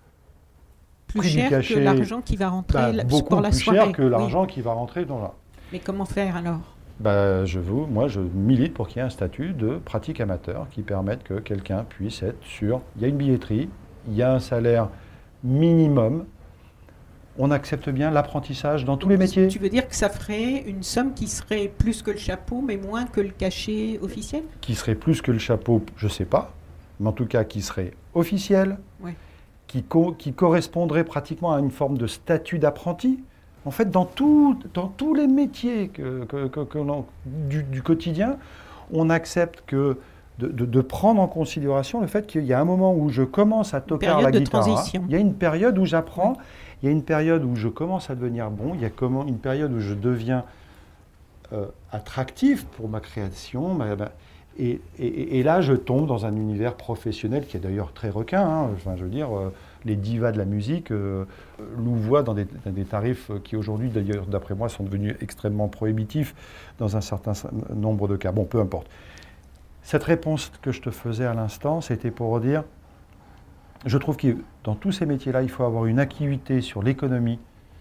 Speaker 2: plus cher cachet, que l'argent qui va rentrer
Speaker 3: bah,
Speaker 2: la,
Speaker 3: beaucoup
Speaker 2: pour la
Speaker 3: plus
Speaker 2: soirée.
Speaker 3: Cher que l'argent oui. qui va rentrer dans la...
Speaker 2: Mais comment faire alors ?
Speaker 3: Bah, je vous, moi, je milite pour qu'il y ait un statut de pratique amateur qui permette que quelqu'un puisse être sur... Il y a une billetterie, il y a un salaire minimum. On accepte bien l'apprentissage dans tous les métiers.
Speaker 2: Tu veux dire que ça ferait une somme qui serait plus que le chapeau, mais moins que le cachet officiel ?
Speaker 3: Qui serait plus que le chapeau, je ne sais pas, mais en tout cas qui serait officiel, ouais. qui, co- qui correspondrait pratiquement à une forme de statut d'apprenti. En fait, dans, tout, dans tous les métiers que, que, que, que l'on, du, du quotidien, on accepte que de, de, de prendre en considération le fait qu'il y a un moment où je commence à toquer à la guitare.
Speaker 2: Transition.
Speaker 3: Il y a une période où j'apprends, oui. il y a une période où je commence à devenir bon, il y a comment, une période où je deviens euh, attractif pour ma création. Ma, ma, et, et, et là, je tombe dans un univers professionnel qui est d'ailleurs très requin. Hein, enfin, je veux dire... Euh, les divas de la musique euh, louvoient dans des, dans des tarifs qui aujourd'hui, d'ailleurs, d'après moi, sont devenus extrêmement prohibitifs dans un certain nombre de cas. Bon, peu importe. Cette réponse que je te faisais à l'instant, c'était pour dire, je trouve que dans tous ces métiers-là, il faut avoir une acuité sur l'économie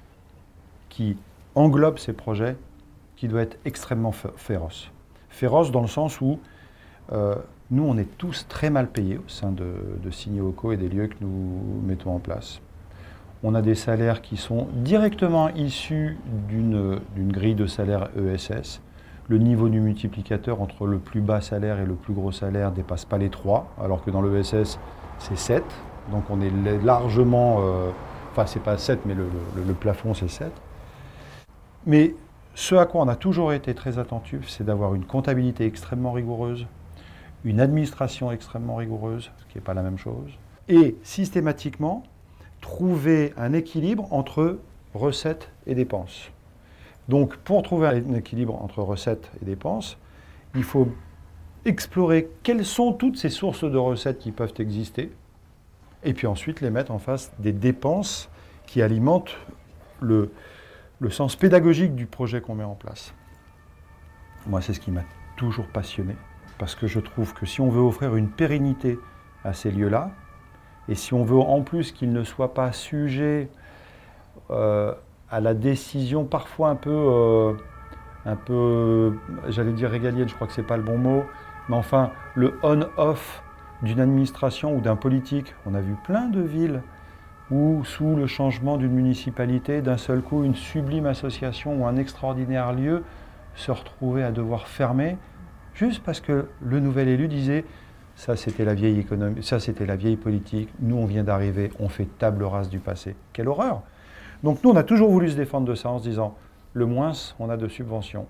Speaker 3: qui englobe ces projets, qui doit être extrêmement féroce. Féroce dans le sens où euh, nous, on est tous très mal payés au sein de, de Signé-Oco et des lieux que nous mettons en place. On a des salaires qui sont directement issus d'une, d'une grille de salaire E S S. Le niveau du multiplicateur entre le plus bas salaire et le plus gros salaire ne dépasse pas les trois, alors que dans l'E S S, c'est sept. Donc on est largement... Euh, enfin, c'est pas sept, mais le, le, le plafond, c'est sept. Mais ce à quoi on a toujours été très attentif, c'est d'avoir une comptabilité extrêmement rigoureuse, une administration extrêmement rigoureuse, ce qui n'est pas la même chose, et systématiquement trouver un équilibre entre recettes et dépenses. Donc pour trouver un équilibre entre recettes et dépenses, il faut explorer quelles sont toutes ces sources de recettes qui peuvent exister, et puis ensuite les mettre en face des dépenses qui alimentent le, le sens pédagogique du projet qu'on met en place. Moi, c'est ce qui m'a toujours passionné. Parce que je trouve que si on veut offrir une pérennité à ces lieux-là, et si on veut en plus qu'ils ne soient pas sujets euh, à la décision parfois un peu, euh, un peu, j'allais dire régalienne, je crois que ce n'est pas le bon mot, mais enfin, le on-off d'une administration ou d'un politique. On a vu plein de villes où, sous le changement d'une municipalité, d'un seul coup, une sublime association ou un extraordinaire lieu se retrouvait à devoir fermer, juste parce que le nouvel élu disait « ça c'était la vieille économie, ça c'était la vieille politique, nous on vient d'arriver, on fait table rase du passé ». Quelle horreur! Donc nous on a toujours voulu se défendre de ça en se disant « le moins on a de subventions,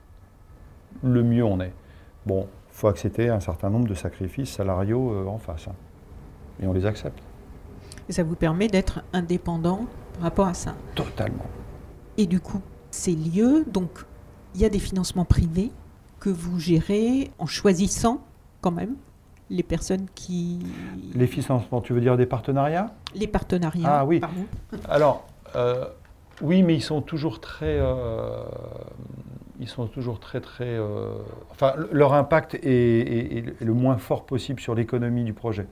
Speaker 3: le mieux on est ». Bon, il faut accepter un certain nombre de sacrifices salariaux euh, en face, hein, et on les accepte.
Speaker 2: Et ça vous permet d'être indépendant par rapport à ça.
Speaker 3: Totalement.
Speaker 2: Et du coup, ces lieux, donc il y a des financements privés que vous gérez en choisissant quand même les personnes qui...
Speaker 3: Les financements, tu veux dire des partenariats ?
Speaker 2: Les partenariats,
Speaker 3: ah, oui.
Speaker 2: pardon.
Speaker 3: Alors, euh, oui, mais ils sont toujours très... Euh, ils sont toujours très, très... Euh, enfin, leur impact est, est, est le moins fort possible sur l'économie du projet.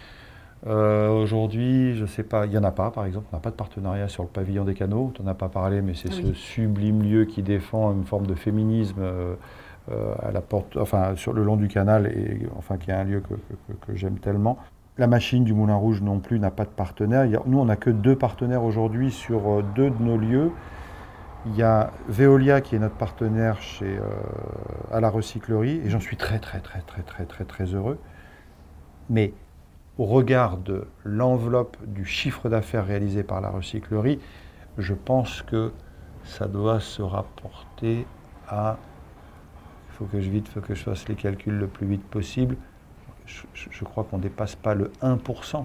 Speaker 3: Euh, aujourd'hui, je ne sais pas, il n'y en a pas, par exemple, on n'a pas de partenariat sur le pavillon des canaux, tu n'en as pas parlé, mais c'est ah, ce oui. sublime lieu qui défend une forme de féminisme euh, euh, à la porte, enfin, sur le long du canal, et enfin, qui est un lieu que, que, que j'aime tellement. La machine du Moulin Rouge non plus n'a pas de partenaire. Il y a, nous, on n'a que deux partenaires aujourd'hui sur euh, deux de nos lieux. Il y a Veolia qui est notre partenaire chez, euh, à la recyclerie, et j'en suis très, très, très, très, très, très, très heureux. Mais au regard de l'enveloppe du chiffre d'affaires réalisé par la recyclerie, je pense que ça doit se rapporter à... Il faut que je vite, il faut que je fasse les calculs le plus vite possible. Je, je, je crois qu'on ne dépasse pas le un pour cent.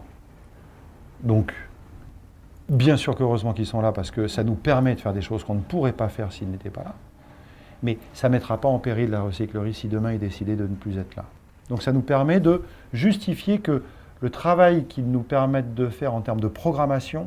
Speaker 3: Donc, bien sûr qu'heureusement qu'ils sont là, parce que ça nous permet de faire des choses qu'on ne pourrait pas faire s'ils n'étaient pas là. Mais ça ne mettra pas en péril la recyclerie si demain ils décidaient de ne plus être là. Donc ça nous permet de justifier que le travail qu'ils nous permettent de faire en termes de programmation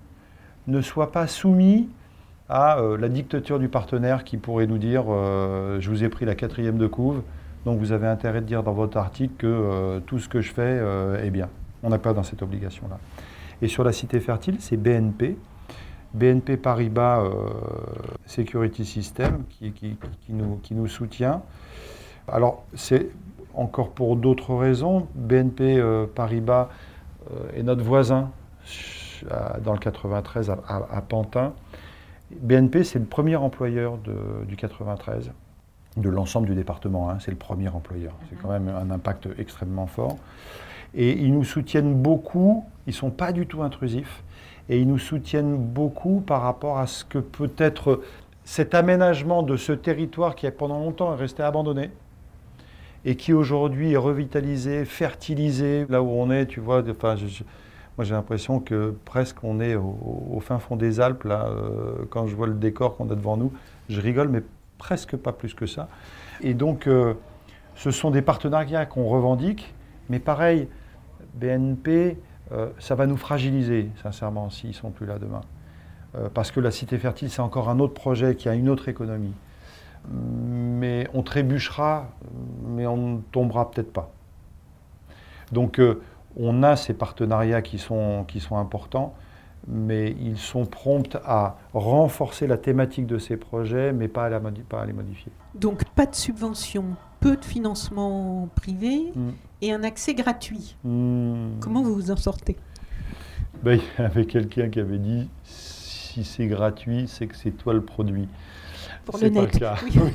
Speaker 3: ne soit pas soumis à euh, la dictature du partenaire qui pourrait nous dire euh, « je vous ai pris la quatrième de couve, donc vous avez intérêt de dire dans votre article que euh, tout ce que je fais euh, est bien ». On n'est pas dans cette obligation-là. Et sur la cité fertile, c'est B N P, B N P Paribas euh, Security System qui, qui, qui, nous, qui nous soutient. Alors, c'est encore pour d'autres raisons. B N P euh, Paribas euh, est notre voisin à, dans le quatre-vingt-treize à, à, à Pantin. B N P, c'est le premier employeur de, du quatre-vingt-treize, de l'ensemble du département. Hein, c'est le premier employeur. C'est quand même un impact extrêmement fort. Et ils nous soutiennent beaucoup. Ils ne sont pas du tout intrusifs. Et ils nous soutiennent beaucoup par rapport à ce que peut être cet aménagement de ce territoire qui, pendant longtemps, est resté abandonné et qui, aujourd'hui, est revitalisé, fertilisé. Là où on est, tu vois, enfin, je, je, moi, j'ai l'impression que presque on est au, au fin fond des Alpes. Là, euh, quand je vois le décor qu'on a devant nous, je rigole, mais presque pas plus que ça. Et donc, euh, ce sont des partenariats qu'on revendique. Mais pareil, B N P, euh, ça va nous fragiliser, sincèrement, s'ils ne sont plus là demain. Euh, parce que la Cité Fertile, c'est encore un autre projet qui a une autre économie. Mais on trébuchera, mais on ne tombera peut-être pas. Donc, euh, on a ces partenariats qui sont, qui sont importants, mais ils sont prompts à renforcer la thématique de ces projets, mais pas à, la modi- pas à les modifier.
Speaker 2: Donc, pas de subvention, peu de financement privé mm. et un accès gratuit. Mm. Comment vous vous en sortez ?
Speaker 3: Ben, il y avait quelqu'un qui avait dit « si c'est gratuit, c'est que c'est toi le produit ».
Speaker 2: Pour
Speaker 3: c'est
Speaker 2: le
Speaker 3: pas
Speaker 2: net.
Speaker 3: le cas.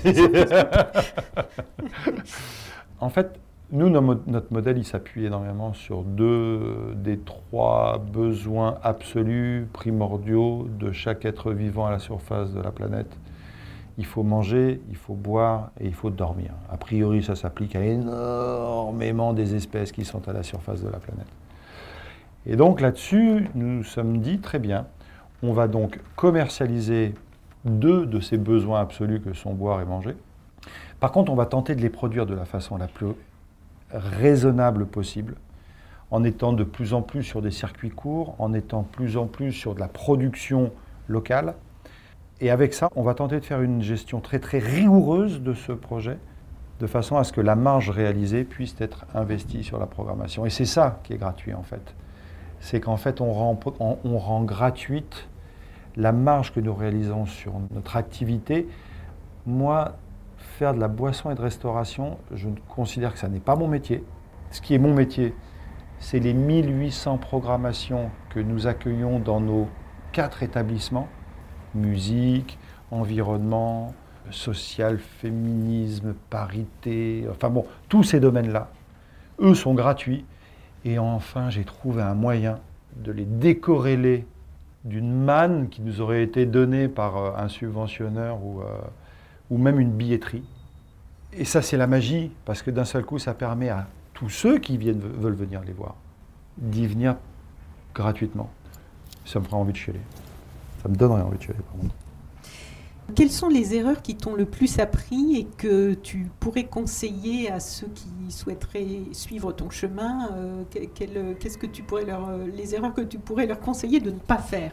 Speaker 3: Oui. En fait, nous, notre modèle, il s'appuie énormément sur deux des trois besoins absolus, primordiaux de chaque être vivant à la surface de la planète. Il faut manger, il faut boire et il faut dormir. A priori, ça s'applique à énormément des espèces qui sont à la surface de la planète. Et donc là-dessus, nous nous sommes dit, très bien, on va donc commercialiser deux de ces besoins absolus que sont boire et manger. Par contre, on va tenter de les produire de la façon la plus raisonnable possible, en étant de plus en plus sur des circuits courts, en étant de plus en plus sur de la production locale. Et avec ça, on va tenter de faire une gestion très très rigoureuse de ce projet, de façon à ce que la marge réalisée puisse être investie sur la programmation. Et c'est ça qui est gratuit en fait. C'est qu'en fait, on rend, on, on rend gratuite la marge que nous réalisons sur notre activité. Moi, faire de la boisson et de restauration, je considère que ça n'est pas mon métier. Ce qui est mon métier, c'est les mille huit cents programmations que nous accueillons dans nos quatre établissements. Musique, environnement, social, féminisme, parité, enfin bon, tous ces domaines-là, eux sont gratuits. Et enfin, j'ai trouvé un moyen de les décorréler d'une manne qui nous aurait été donnée par un subventionneur ou, euh, ou même une billetterie. Et ça, c'est la magie, parce que d'un seul coup, ça permet à tous ceux qui viennent, veulent venir les voir, d'y venir gratuitement. Ça me fera envie de chialer. Ça me donnerait envie de chialer, par contre.
Speaker 2: Quelles sont les erreurs qui t'ont le plus appris et que tu pourrais conseiller à ceux qui souhaiteraient suivre ton chemin euh, quel, Qu'est-ce que tu pourrais leur, les erreurs que tu pourrais leur conseiller de ne pas faire?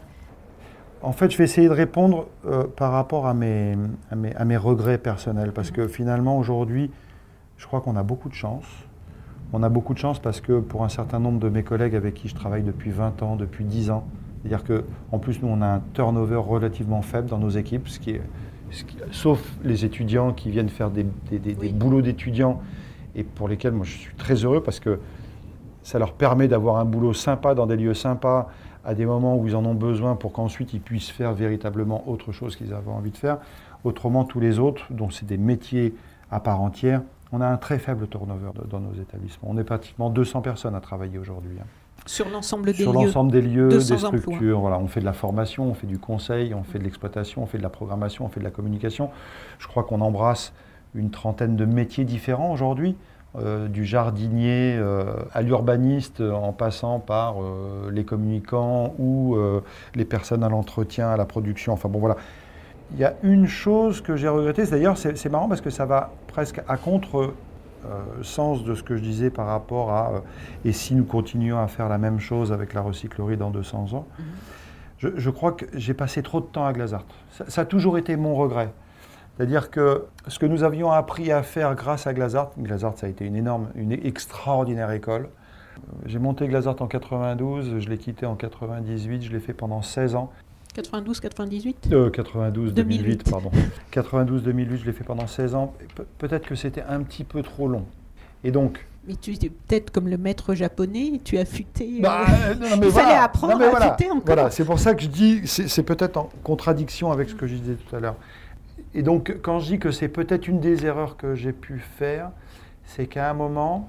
Speaker 3: En fait, je vais essayer de répondre euh, par rapport à mes, à, mes, à mes regrets personnels, parce que finalement, aujourd'hui, je crois qu'on a beaucoup de chance. On a beaucoup de chance parce que pour un certain nombre de mes collègues avec qui je travaille depuis vingt ans, depuis dix ans, c'est-à-dire qu'en plus, nous, on a un turnover relativement faible dans nos équipes, ce qui est, ce qui, sauf les étudiants qui viennent faire des, des, des, oui. des boulots d'étudiants et pour lesquels moi, je suis très heureux parce que ça leur permet d'avoir un boulot sympa dans des lieux sympas à des moments où ils en ont besoin pour qu'ensuite ils puissent faire véritablement autre chose qu'ils avaient envie de faire. Autrement, tous les autres, dont c'est des métiers à part entière, on a un très faible turnover dans nos établissements. On est pratiquement deux cents personnes à travailler aujourd'hui.
Speaker 2: Sur l'ensemble des
Speaker 3: Sur
Speaker 2: lieux.
Speaker 3: Sur l'ensemble des lieux, des structures.
Speaker 2: Emplois.
Speaker 3: Voilà, on fait de la formation, on fait du conseil, on fait de l'exploitation, on fait de la programmation, on fait de la communication. Je crois qu'on embrasse une trentaine de métiers différents aujourd'hui, euh, du jardinier euh, à l'urbaniste, en passant par euh, les communicants ou euh, les personnes à l'entretien, à la production. Enfin bon, voilà. Il y a une chose que j'ai regrettée, c'est d'ailleurs, c'est, c'est marrant parce que ça va presque à contre... Euh, sens de ce que je disais par rapport à euh, et si nous continuons à faire la même chose avec la recyclerie dans deux cents ans, mmh. je, je crois que j'ai passé trop de temps à Glazart. Ça, ça a toujours été mon regret. C'est-à-dire que ce que nous avions appris à faire grâce à Glazart, Glazart ça a été une énorme, une extraordinaire école. J'ai monté Glazart en quatre-vingt-douze, je l'ai quitté en quatre-vingt-dix-huit, je l'ai fait pendant seize ans.
Speaker 2: quatre-vingt-douze quatre-vingt-dix-huit
Speaker 3: euh, quatre-vingt-douze deux mille huit, pardon. quatre-vingt-douze deux mille huit, je l'ai fait pendant seize ans. Pe- peut-être que c'était un petit peu trop long. Et donc...
Speaker 2: Mais tu es peut-être comme le maître japonais, tu as affûté... Euh...
Speaker 3: Bah, non, mais
Speaker 2: Il
Speaker 3: voilà.
Speaker 2: fallait apprendre
Speaker 3: non, mais
Speaker 2: à
Speaker 3: voilà.
Speaker 2: affûter encore.
Speaker 3: Voilà, c'est pour ça que je dis, c'est, c'est peut-être en contradiction avec ce que je disais tout à l'heure. Et donc, quand je dis que c'est peut-être une des erreurs que j'ai pu faire, c'est qu'à un moment,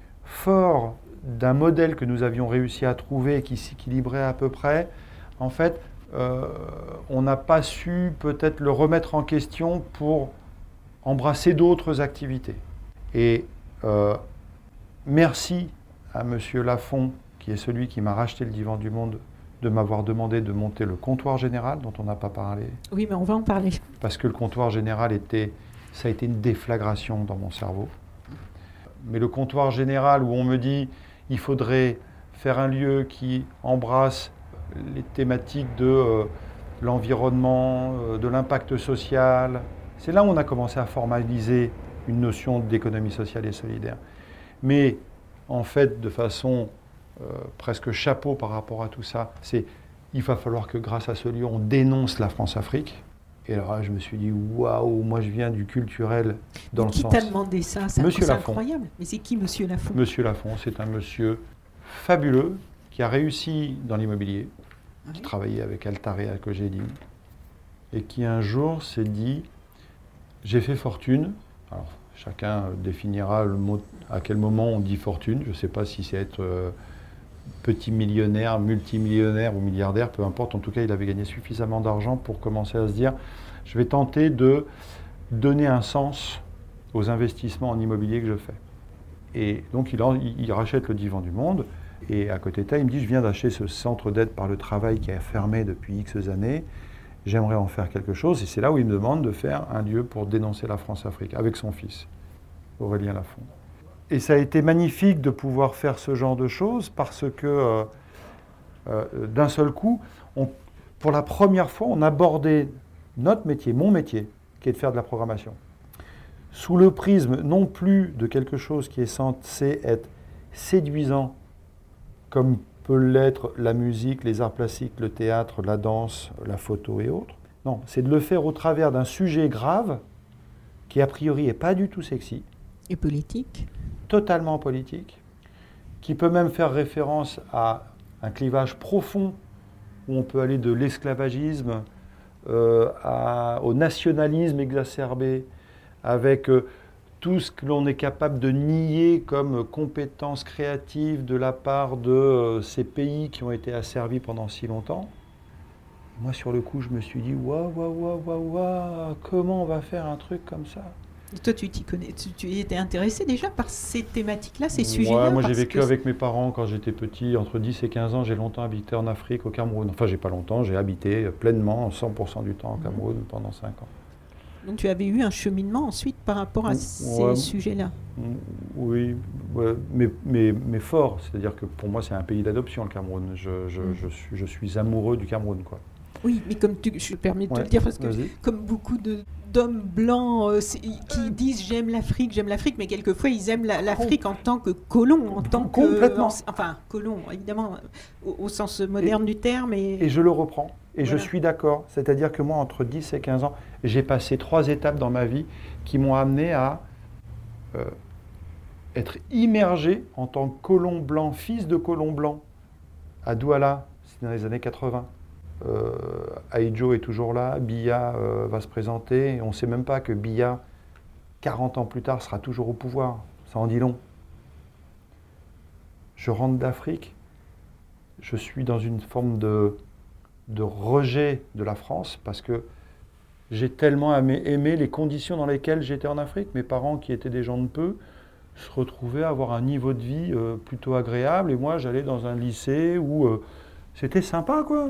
Speaker 3: fort d'un modèle que nous avions réussi à trouver et qui s'équilibrait à peu près, en fait... Euh, on n'a pas su peut-être le remettre en question pour embrasser d'autres activités. Et euh, merci à M. Lafont, qui est celui qui m'a racheté le Divan du Monde, de m'avoir demandé de monter le comptoir général, dont on n'a pas parlé.
Speaker 2: Oui, mais on va en parler.
Speaker 3: Parce que le comptoir général, était, ça a été une déflagration dans mon cerveau. Mais le comptoir général, où on me dit il faudrait faire un lieu qui embrasse les thématiques de euh, l'environnement, euh, de l'impact social. C'est là où on a commencé à formaliser une notion d'économie sociale et solidaire. Mais en fait, de façon euh, presque chapeau par rapport à tout ça, c'est il va falloir que grâce à ce lieu, on dénonce la France-Afrique. Et alors là, je me suis dit, waouh, moi je viens du culturel dans
Speaker 2: mais
Speaker 3: le
Speaker 2: qui
Speaker 3: sens...
Speaker 2: Qui t'a demandé ça? C'est,
Speaker 3: Monsieur
Speaker 2: c'est
Speaker 3: Lafont.
Speaker 2: Incroyable. Mais c'est qui, Monsieur Lafont?
Speaker 3: Monsieur Lafont, c'est un monsieur fabuleux qui a réussi dans l'immobilier, oui. qui travaillait avec Altare à Cogedim, et qui un jour s'est dit, j'ai fait fortune. Alors, chacun définira le mot, à quel moment on dit fortune. Je ne sais pas si c'est être euh, petit millionnaire, multimillionnaire ou milliardaire, peu importe. En tout cas, il avait gagné suffisamment d'argent pour commencer à se dire, je vais tenter de donner un sens aux investissements en immobilier que je fais. Et donc, il, en, il, il rachète le Divan du Monde. Et à côté de ça, il me dit, je viens d'acheter ce centre d'aide par le travail qui est fermé depuis X années. J'aimerais en faire quelque chose. Et c'est là où il me demande de faire un lieu pour dénoncer la France-Afrique avec son fils, Aurélien Lafont. Et ça a été magnifique de pouvoir faire ce genre de choses parce que euh, euh, d'un seul coup, on, pour la première fois, on abordait notre métier, mon métier, qui est de faire de la programmation, sous le prisme non plus de quelque chose qui est censé être séduisant, comme peut l'être la musique, les arts plastiques, le théâtre, la danse, la photo et autres. Non, c'est de le faire au travers d'un sujet grave qui a priori n'est pas du tout sexy.
Speaker 2: Et politique.
Speaker 3: Totalement politique, qui peut même faire référence à un clivage profond où on peut aller de l'esclavagisme euh, à, au nationalisme exacerbé, avec euh, tout ce que l'on est capable de nier comme compétences créatives de la part de euh, ces pays qui ont été asservis pendant si longtemps. Moi, sur le coup, je me suis dit, waouh, waouh, waouh, waouh, waouh, comment on va faire un truc comme ça ?
Speaker 2: Toi, tu t'y connais, tu, tu étais intéressé déjà par ces thématiques-là, ces sujets-là?
Speaker 3: Ouais, moi, j'ai vécu
Speaker 2: que...
Speaker 3: avec mes parents quand j'étais petit, entre dix et quinze ans. J'ai longtemps habité en Afrique, au Cameroun. Enfin, j'ai pas longtemps, j'ai habité pleinement, cent pour cent du temps au Cameroun mmh. pendant cinq ans.
Speaker 2: Donc, tu avais eu un cheminement ensuite par rapport à ces
Speaker 3: ouais,
Speaker 2: sujets-là?
Speaker 3: Oui, ouais, mais, mais, mais fort. C'est-à-dire que pour moi, c'est un pays d'adoption, le Cameroun. Je, je, mmh. je, suis, je suis amoureux du Cameroun, quoi.
Speaker 2: Oui, mais comme tu, je me permets de
Speaker 3: ouais,
Speaker 2: te le dire, parce que comme beaucoup de, d'hommes blancs euh, qui disent « j'aime l'Afrique, j'aime l'Afrique », mais quelquefois ils aiment la, l'Afrique en tant que colon, en tant que...
Speaker 3: Complètement.
Speaker 2: En, enfin, colon, évidemment, au, au sens moderne et, du terme. Et,
Speaker 3: et je le reprends, et voilà. Je suis d'accord. C'est-à-dire que moi, entre dix et quinze ans, j'ai passé trois étapes dans ma vie qui m'ont amené à euh, être immergé en tant que colon blanc, fils de colon blanc, à Douala, c'est dans les années quatre-vingts. Euh, Aïdjo est toujours là, Biya euh, va se présenter, et on ne sait même pas que Biya, quarante ans plus tard, sera toujours au pouvoir. Ça en dit long. Je rentre d'Afrique, je suis dans une forme de, de rejet de la France, parce que j'ai tellement aimé, aimé les conditions dans lesquelles j'étais en Afrique. Mes parents, qui étaient des gens de peu, se retrouvaient à avoir un niveau de vie euh, plutôt agréable, et moi j'allais dans un lycée où euh, c'était sympa, quoi.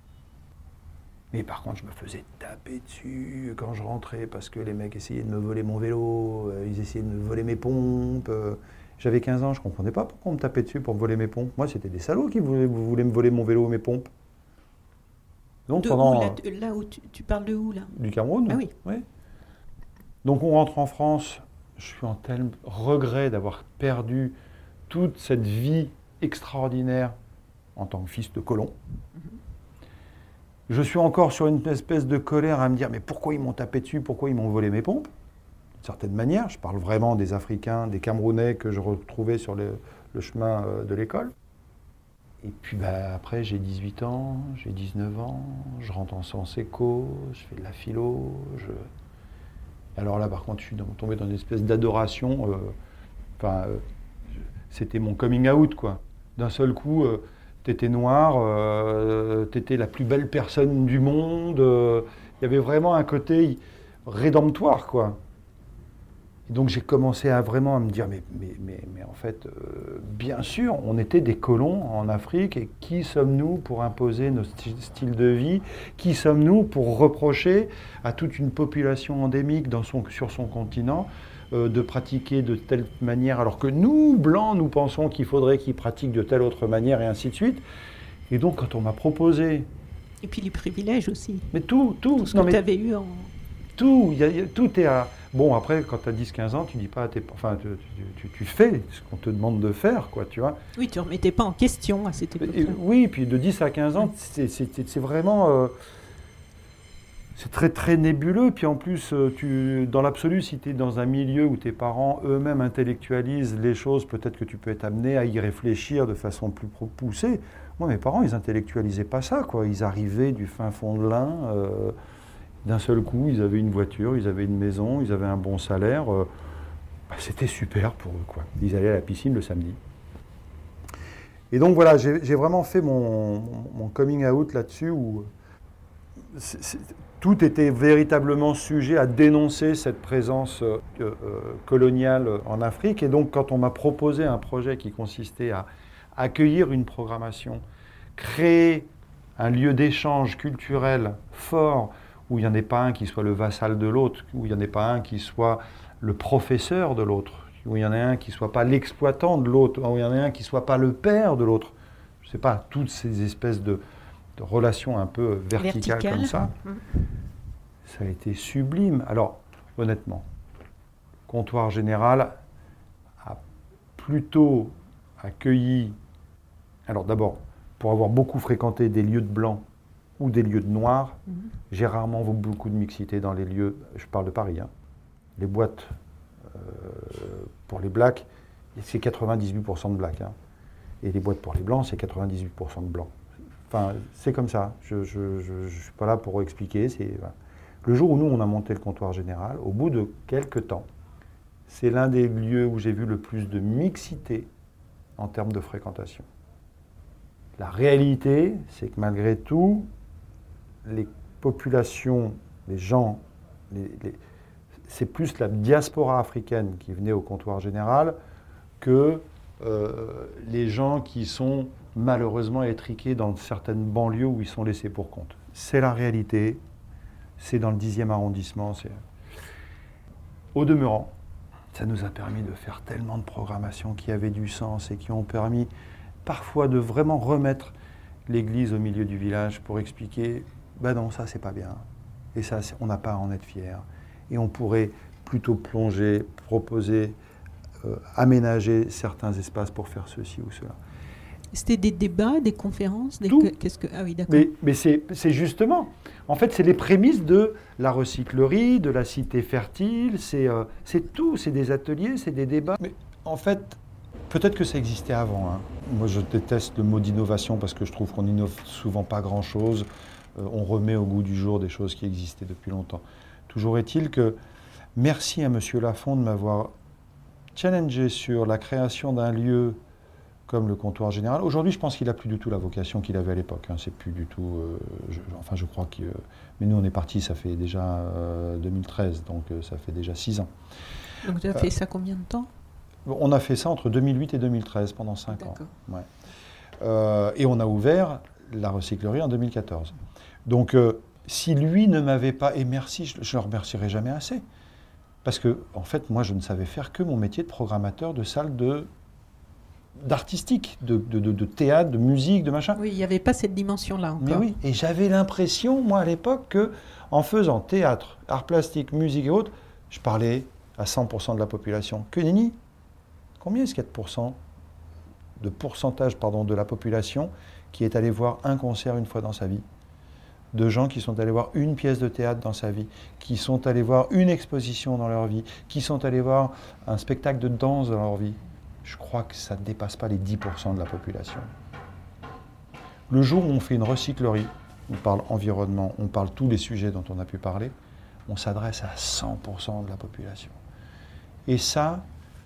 Speaker 3: Mais par contre, je me faisais taper dessus quand je rentrais parce que les mecs essayaient de me voler mon vélo, euh, ils essayaient de me voler mes pompes. Euh, j'avais quinze ans, je ne comprenais pas pourquoi on me tapait dessus pour me voler mes pompes. Moi, c'était des salauds qui voulaient, voulaient me voler mon vélo et mes pompes.
Speaker 2: Donc, de pendant, où, là, là où tu, tu parles de où, là?
Speaker 3: Du Cameroun.
Speaker 2: Ah oui.
Speaker 3: oui. Donc, on rentre en France. Je suis en tel regret d'avoir perdu toute cette vie extraordinaire en tant que fils de colon. Mm-hmm. Je suis encore sur une espèce de colère à me dire mais pourquoi ils m'ont tapé dessus, pourquoi ils m'ont volé mes pompes? D'une certaine manière, je parle vraiment des Africains, des Camerounais que je retrouvais sur le, le chemin de l'école. Et puis bah, après, j'ai dix-huit ans, j'ai dix-neuf ans, je rentre en sciences éco, je fais de la philo. Je... Alors là, par contre, je suis tombé dans une espèce d'adoration. Euh, enfin, euh, c'était mon coming out, quoi. D'un seul coup... Euh, t'étais noir, euh, t'étais la plus belle personne du monde. Il euh, y avait vraiment un côté rédemptoire, quoi. Et donc j'ai commencé à vraiment à me dire, mais, mais, mais, mais en fait, euh, bien sûr, on était des colons en Afrique, et qui sommes-nous pour imposer nos st- styles de vie? Qui sommes-nous pour reprocher à toute une population endémique dans son, sur son continent euh, de pratiquer de telle manière, alors que nous, Blancs, nous pensons qu'il faudrait qu'ils pratiquent de telle autre manière, et ainsi de suite. Et donc, quand on m'a proposé...
Speaker 2: Et puis les privilèges aussi.
Speaker 3: Mais tout, tout.
Speaker 2: Tout ce que tu avais eu en...
Speaker 3: Tout, y a, y a, tout est à... Bon, après, quand tu as dix quinze ans, tu dis pas à tes... Enfin, tu, tu, tu fais ce qu'on te demande de faire, quoi, tu vois.
Speaker 2: Oui, tu ne remettais pas en question à cette époque-là.
Speaker 3: Et, oui, puis de dix à quinze ans, c'est, c'est, c'est vraiment... Euh, c'est très, très nébuleux. Puis en plus, tu, dans l'absolu, si tu es dans un milieu où tes parents eux-mêmes intellectualisent les choses, peut-être que tu peux être amené à y réfléchir de façon plus poussée. Moi, mes parents, ils intellectualisaient pas ça, quoi. Ils arrivaient du fin fond de l'Ain... Euh, d'un seul coup, ils avaient une voiture, ils avaient une maison, ils avaient un bon salaire. Euh, bah, c'était super pour eux, quoi. Ils allaient à la piscine le samedi. Et donc voilà, j'ai, j'ai vraiment fait mon, mon coming out là-dessus où c'est, c'est, tout était véritablement sujet à dénoncer cette présence euh, euh, coloniale en Afrique. Et donc quand on m'a proposé un projet qui consistait à accueillir une programmation, créer un lieu d'échange culturel fort, où il n'y en ait pas un qui soit le vassal de l'autre, où il n'y en ait pas un qui soit le professeur de l'autre, où il y en ait un qui ne soit pas l'exploitant de l'autre, où il y en ait un qui ne soit pas le père de l'autre. Je ne sais pas, toutes ces espèces de, de relations un peu verticales Vertical. Comme ça, mmh. Ça a été sublime. Alors, honnêtement, le comptoir général a plutôt accueilli... Alors d'abord, pour avoir beaucoup fréquenté des lieux de blancs, ou des lieux de noirs, mmh. j'ai rarement vu beaucoup de mixité dans les lieux, je parle de Paris, hein. Les boîtes euh, pour les blacks, c'est quatre-vingt-dix-huit pour cent de blacks, hein. Et les boîtes pour les blancs, c'est quatre-vingt-dix-huit pour cent de blancs. Enfin, c'est comme ça, je ne suis pas là pour expliquer. C'est, voilà. Le jour où nous, on a monté le comptoir général, au bout de quelques temps, c'est l'un des lieux où j'ai vu le plus de mixité en termes de fréquentation. La réalité, c'est que malgré tout, les populations, les gens, les, les, c'est plus la diaspora africaine qui venait au comptoir général que euh, les gens qui sont malheureusement étriqués dans certaines banlieues où ils sont laissés pour compte. C'est la réalité, c'est dans le dixième arrondissement. C'est... Au demeurant, ça nous a permis de faire tellement de programmations qui avaient du sens et qui ont permis parfois de vraiment remettre l'église au milieu du village pour expliquer « ben non, ça c'est pas bien, et ça on n'a pas à en être fier, et on pourrait plutôt plonger, proposer, euh, aménager certains espaces pour faire ceci ou cela ».
Speaker 2: C'était des débats, des conférences des...
Speaker 3: Tout.
Speaker 2: Qu'est-ce que... Ah oui, d'accord.
Speaker 3: Mais, mais c'est, c'est justement, en fait, c'est les prémices de la recyclerie, de la cité fertile, c'est, euh, c'est tout, c'est des ateliers, c'est des débats. Mais en fait, peut-être que ça existait avant. Hein. Moi, je déteste le mot d'innovation parce que je trouve qu'on n'innove souvent pas grand-chose. Euh, on remet au goût du jour des choses qui existaient depuis longtemps. Toujours est-il que merci à M. Lafond de m'avoir challengé sur la création d'un lieu comme le comptoir général. Aujourd'hui, je pense qu'il n'a plus du tout la vocation qu'il avait à l'époque. Hein. C'est plus du tout... Euh, je, enfin, je crois que... Euh, mais nous, on est partis, ça fait déjà euh, deux mille treize, donc euh, ça fait déjà six ans.
Speaker 2: Donc, tu as euh, fait ça combien de temps ?
Speaker 3: On a fait ça entre deux mille huit et deux mille treize, pendant cinq ans. Ouais. Euh, et on a ouvert la recyclerie en deux mille quatorze. Donc, euh, si lui ne m'avait pas... Et merci, je ne le remercierai jamais assez. Parce que, en fait, moi, je ne savais faire que mon métier de programmateur de salle de... d'artistique, de, de, de, de théâtre, de musique, de machin.
Speaker 2: Oui, il n'y avait pas cette dimension-là encore.
Speaker 3: Mais oui, et j'avais l'impression, moi, à l'époque, qu'en faisant théâtre, art plastique, musique et autres, je parlais à cent pour cent de la population. Que nenni. Combien est-ce qu'il y a de pourcent, de pourcentage pardon, de la population qui est allé voir un concert une fois dans sa vie ? De gens qui sont allés voir une pièce de théâtre dans sa vie, qui sont allés voir une exposition dans leur vie, qui sont allés voir un spectacle de danse dans leur vie. Je crois que ça ne dépasse pas les dix pour cent de la population. Le jour où on fait une recyclerie, on parle environnement, on parle tous les sujets dont on a pu parler, on s'adresse à cent pour cent de la population. Et ça,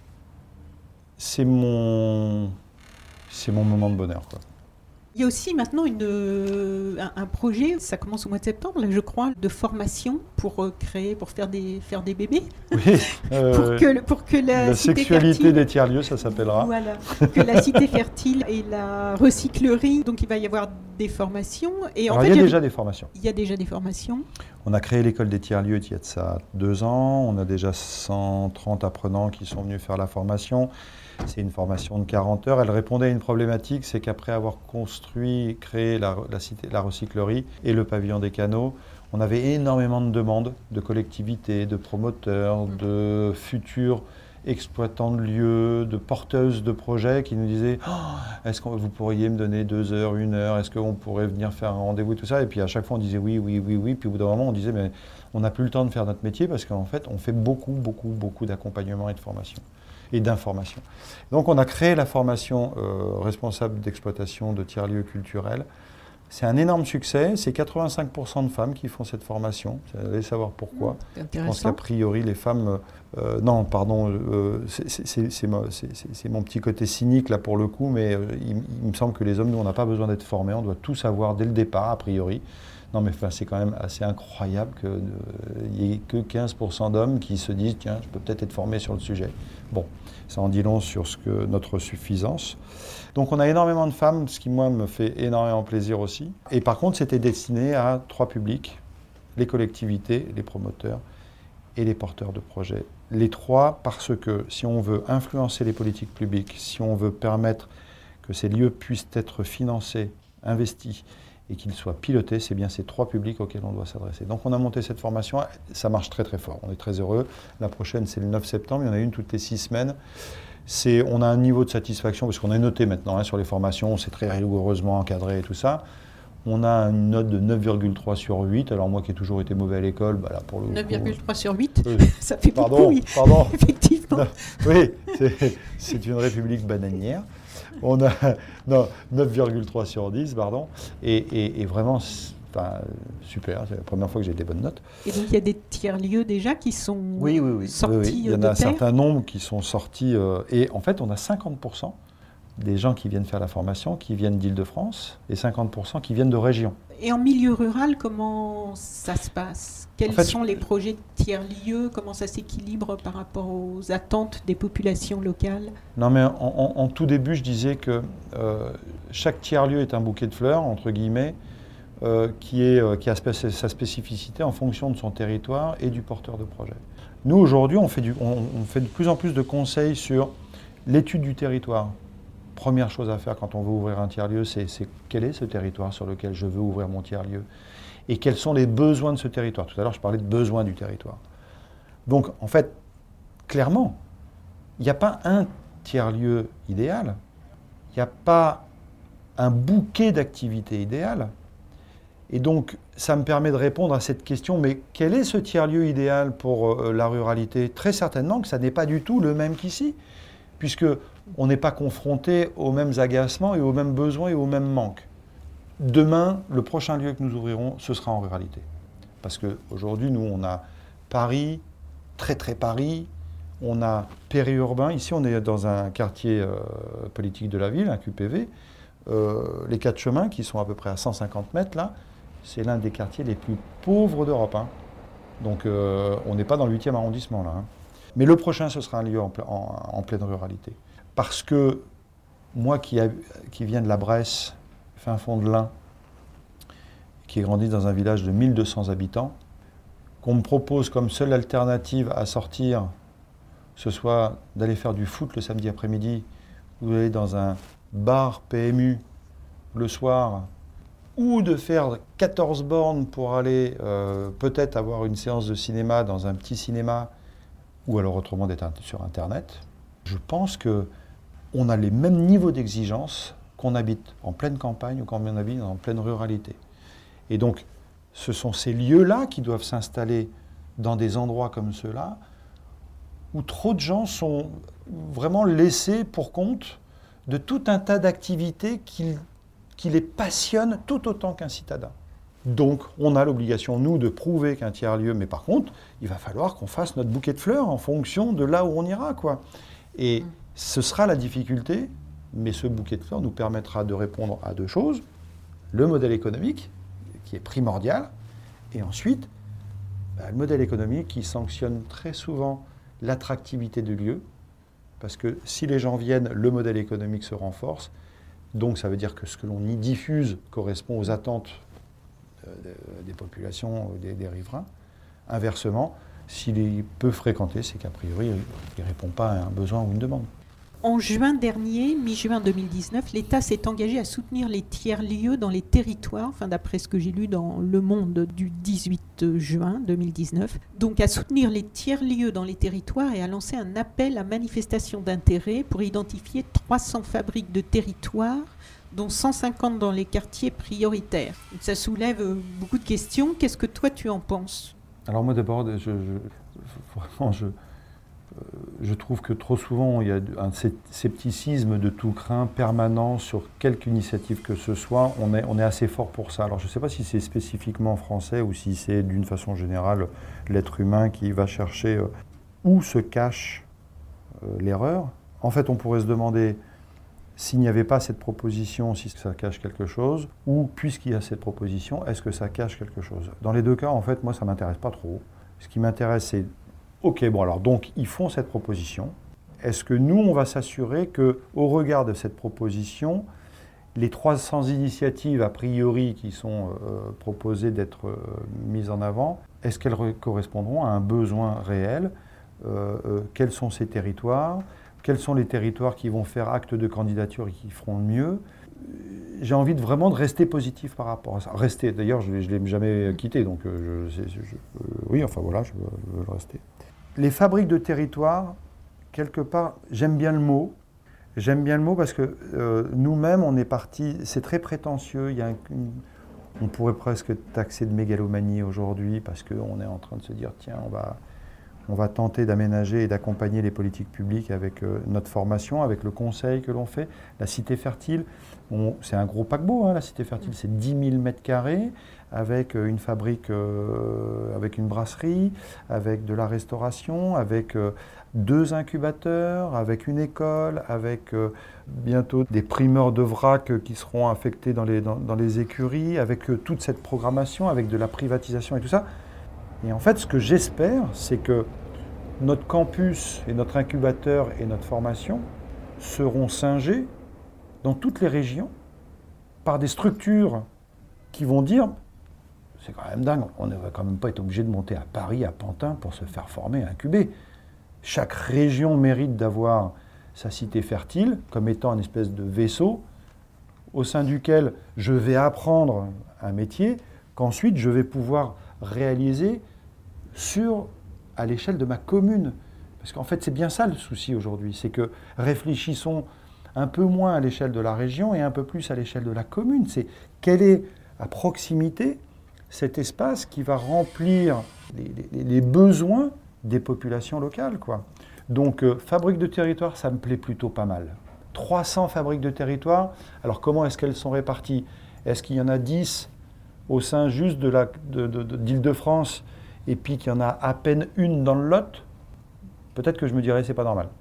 Speaker 3: c'est mon, c'est mon moment de bonheur, quoi.
Speaker 2: Il y a aussi maintenant une, euh, un, un projet, ça commence au mois de septembre, là, je crois, de formation pour euh, créer, pour faire des, faire des bébés.
Speaker 3: Oui, euh,
Speaker 2: pour, que, pour que la,
Speaker 3: la
Speaker 2: cité
Speaker 3: sexualité
Speaker 2: fertile,
Speaker 3: des tiers-lieux, ça s'appellera.
Speaker 2: Voilà, que la cité fertile et la recyclerie, donc il va y avoir des formations. Et en
Speaker 3: Alors,
Speaker 2: fait,
Speaker 3: il y a
Speaker 2: je...
Speaker 3: déjà des formations.
Speaker 2: Il y a déjà des formations.
Speaker 3: On a créé l'école des tiers-lieux il y a de ça deux ans. On a déjà cent trente apprenants qui sont venus faire la formation. C'est une formation de quarante heures. Elle répondait à une problématique, c'est qu'après avoir construit, créé la, la, cité, la recyclerie et le pavillon des canaux, on avait énormément de demandes de collectivités, de promoteurs, mmh. de futurs exploitants de lieux, de porteuses de projets qui nous disaient oh, « Est-ce que vous pourriez me donner deux heures, une heure ? Est-ce qu'on pourrait venir faire un rendez-vous ?» tout ça. Et puis à chaque fois, on disait oui, oui, oui, oui. Puis au bout d'un moment, on disait « Mais on n'a plus le temps de faire notre métier parce qu'en fait, on fait beaucoup, beaucoup, beaucoup d'accompagnement et de formation. » et d'information. Donc on a créé la formation euh, responsable d'exploitation de tiers-lieux culturels. C'est un énorme succès, c'est quatre-vingt-cinq pour cent de femmes qui font cette formation. Vous allez savoir pourquoi.
Speaker 2: Mmh,
Speaker 3: Je pense qu'a priori les femmes... Euh, non, pardon, euh, c'est, c'est, c'est, c'est, c'est, c'est mon petit côté cynique là pour le coup, mais euh, il, il me semble que les hommes, nous, on n'a pas besoin d'être formés, on doit tout savoir dès le départ, a priori. Non, mais enfin, c'est quand même assez incroyable qu'il n'y ait que quinze pour cent d'hommes qui se disent « Tiens, je peux peut-être être formé sur le sujet ». Bon, ça en dit long sur ce que, notre suffisance. Donc on a énormément de femmes, ce qui, moi, me fait énormément plaisir aussi. Et par contre, c'était destiné à trois publics, les collectivités, les promoteurs et les porteurs de projets. Les trois, parce que si on veut influencer les politiques publiques, si on veut permettre que ces lieux puissent être financés, investis, et qu'ils soient pilotés, c'est bien ces trois publics auxquels on doit s'adresser. Donc on a monté cette formation, ça marche très très fort, on est très heureux. La prochaine c'est le neuf septembre, il y en a une toutes les six semaines. C'est, on a un niveau de satisfaction, parce qu'on est noté maintenant hein, sur les formations, c'est très rigoureusement encadré et tout ça. On a une note de neuf virgule trois sur huit, alors moi qui ai toujours été mauvais à l'école, bah là pour le
Speaker 2: neuf virgule trois sur huit,
Speaker 3: euh,
Speaker 2: ça fait
Speaker 3: pardon,
Speaker 2: beaucoup, oui.
Speaker 3: Pardon,
Speaker 2: effectivement.
Speaker 3: Non, oui, c'est, c'est une république bananière. On a non, neuf virgule trois sur dix, pardon, et, et, et vraiment, enfin, super, c'est la première fois que j'ai des bonnes notes.
Speaker 2: Et donc il y a des tiers-lieux déjà qui sont
Speaker 3: oui, oui, oui.
Speaker 2: sortis
Speaker 3: oui, oui. Il y en
Speaker 2: de
Speaker 3: a un
Speaker 2: terre.
Speaker 3: certain nombre qui sont sortis, euh, et en fait on a cinquante pour cent des gens qui viennent faire la formation qui viennent d'Île-de-France, et cinquante pour cent qui viennent de régions.
Speaker 2: Et en milieu rural, comment ça se passe ? Quels en fait, sont les projets de tiers-lieux ? Comment ça s'équilibre par rapport aux attentes des populations locales ?
Speaker 3: Non, mais en, en, en tout début, je disais que euh, chaque tiers-lieu est un bouquet de fleurs, entre guillemets, euh, qui, est, euh, qui a spé- sa spécificité en fonction de son territoire et du porteur de projet. Nous, aujourd'hui, on fait, du, on, on fait de plus en plus de conseils sur l'étude du territoire. Première chose à faire quand on veut ouvrir un tiers-lieu, c'est, c'est quel est ce territoire sur lequel je veux ouvrir mon tiers-lieu et quels sont les besoins de ce territoire. Tout à l'heure, je parlais de besoins du territoire. Donc, en fait, clairement, il n'y a pas un tiers-lieu idéal, il n'y a pas un bouquet d'activités idéales. Et donc, ça me permet de répondre à cette question, mais quel est ce tiers-lieu idéal pour euh, la ruralité ? Très certainement que ça n'est pas du tout le même qu'ici, puisque on n'est pas confronté aux mêmes agacements et aux mêmes besoins et aux mêmes manques. Demain, le prochain lieu que nous ouvrirons, ce sera en ruralité. Parce qu'aujourd'hui, nous, on a Paris, très très Paris, on a périurbain. Ici, on est dans un quartier euh, politique de la ville, un Q P V. Euh, les Quatre Chemins, qui sont à peu près à cent cinquante mètres, là, c'est l'un des quartiers les plus pauvres d'Europe. Hein. Donc, euh, on n'est pas dans le huitième arrondissement, là. Hein. Mais le prochain, ce sera un lieu en, en, en pleine ruralité. Parce que moi qui, a, qui viens de la Bresse, fin fond de l'Ain, qui ai grandi dans un village de mille deux cents habitants, qu'on me propose comme seule alternative à sortir, ce soit d'aller faire du foot le samedi après-midi, ou d'aller dans un bar P M U le soir, ou de faire quatorze bornes pour aller euh, peut-être avoir une séance de cinéma dans un petit cinéma, ou alors autrement d'être sur Internet, je pense qu'on a les mêmes niveaux d'exigence qu'on habite en pleine campagne ou qu'on habite en pleine ruralité. Et donc, ce sont ces lieux-là qui doivent s'installer dans des endroits comme ceux-là, où trop de gens sont vraiment laissés pour compte de tout un tas d'activités qui, qui les passionnent tout autant qu'un citadin. Donc, on a l'obligation, nous, de prouver qu'un tiers-lieu, mais par contre, il va falloir qu'on fasse notre bouquet de fleurs en fonction de là où on ira, quoi. Et ce sera la difficulté, mais ce bouquet de fleurs nous permettra de répondre à deux choses. Le modèle économique, qui est primordial, et ensuite, bah, le modèle économique qui sanctionne très souvent l'attractivité du lieu, parce que si les gens viennent, le modèle économique se renforce, donc ça veut dire que ce que l'on y diffuse correspond aux attentes des populations, des, des riverains. Inversement, s'il est peu fréquenté, c'est qu'a priori, il ne répond pas à un besoin ou une demande.
Speaker 2: En juin dernier, mi-juin deux mille dix-neuf, l'État s'est engagé à soutenir les tiers-lieux dans les territoires, enfin, d'après ce que j'ai lu dans Le Monde du dix-huit juin deux mille dix-neuf, donc à soutenir les tiers-lieux dans les territoires et à lancer un appel à manifestation d'intérêt pour identifier trois cents fabriques de territoires, dont cent cinquante dans les quartiers prioritaires. Ça soulève beaucoup de questions. Qu'est-ce que toi, tu en penses ?
Speaker 3: Alors moi, d'abord, je, je, vraiment, je, je trouve que trop souvent, il y a un scepticisme de tout craint permanent sur quelque initiative que ce soit. On est, on est assez fort pour ça. Alors je ne sais pas si c'est spécifiquement français ou si c'est d'une façon générale l'être humain qui va chercher où se cache l'erreur. En fait, on pourrait se demander s'il n'y avait pas cette proposition, si ça cache quelque chose, ou puisqu'il y a cette proposition, est-ce que ça cache quelque chose ? Dans les deux cas, en fait, moi, ça ne m'intéresse pas trop. Ce qui m'intéresse, c'est, ok, bon alors, donc, ils font cette proposition. Est-ce que nous, on va s'assurer qu'au regard de cette proposition, les trois cents initiatives, a priori, qui sont euh, proposées d'être euh, mises en avant, est-ce qu'elles re- correspondront à un besoin réel ? euh, euh, Quels sont ces territoires ? Quels sont les territoires qui vont faire acte de candidature et qui feront le mieux ? J'ai envie de vraiment de rester positif par rapport à ça. Rester, d'ailleurs, je ne l'ai jamais quitté, donc euh, je, je, je, euh, oui, enfin voilà, je veux, je veux le rester. Les fabriques de territoire, quelque part, j'aime bien le mot. J'aime bien le mot parce que euh, nous-mêmes, on est parti, c'est très prétentieux. Il y a une, on pourrait presque taxer de mégalomanie aujourd'hui parce qu'on est en train de se dire, tiens, on va... On va tenter d'aménager et d'accompagner les politiques publiques avec euh, notre formation, avec le conseil que l'on fait. La Cité Fertile, on, c'est un gros paquebot, hein, la Cité Fertile, c'est dix mille mètres carrés, avec euh, une fabrique, euh, avec une brasserie, avec de la restauration, avec euh, deux incubateurs, avec une école, avec euh, bientôt des primeurs de vrac qui seront affectés dans les, dans, dans les écuries, avec euh, toute cette programmation, avec de la privatisation et tout ça. Et en fait, ce que j'espère, c'est que notre campus et notre incubateur et notre formation seront singés dans toutes les régions par des structures qui vont dire « c'est quand même dingue, on ne va quand même pas être obligé de monter à Paris, à Pantin pour se faire former, incuber ». Chaque région mérite d'avoir sa cité fertile comme étant une espèce de vaisseau au sein duquel je vais apprendre un métier qu'ensuite je vais pouvoir réaliser sur, à l'échelle de ma commune. Parce qu'en fait, c'est bien ça le souci aujourd'hui, c'est que réfléchissons un peu moins à l'échelle de la région et un peu plus à l'échelle de la commune. C'est quel est, à proximité, cet espace qui va remplir les, les, les besoins des populations locales, quoi. Donc, euh, fabrique de territoire, ça me plaît plutôt pas mal. trois cents fabriques de territoire, alors comment est-ce qu'elles sont réparties? Est-ce qu'il y en a dix au sein juste de la, de, de, de, d'Île-de-France et puis qu'il y en a à peine une dans le Lot? Peut-être que je me dirais c'est pas normal.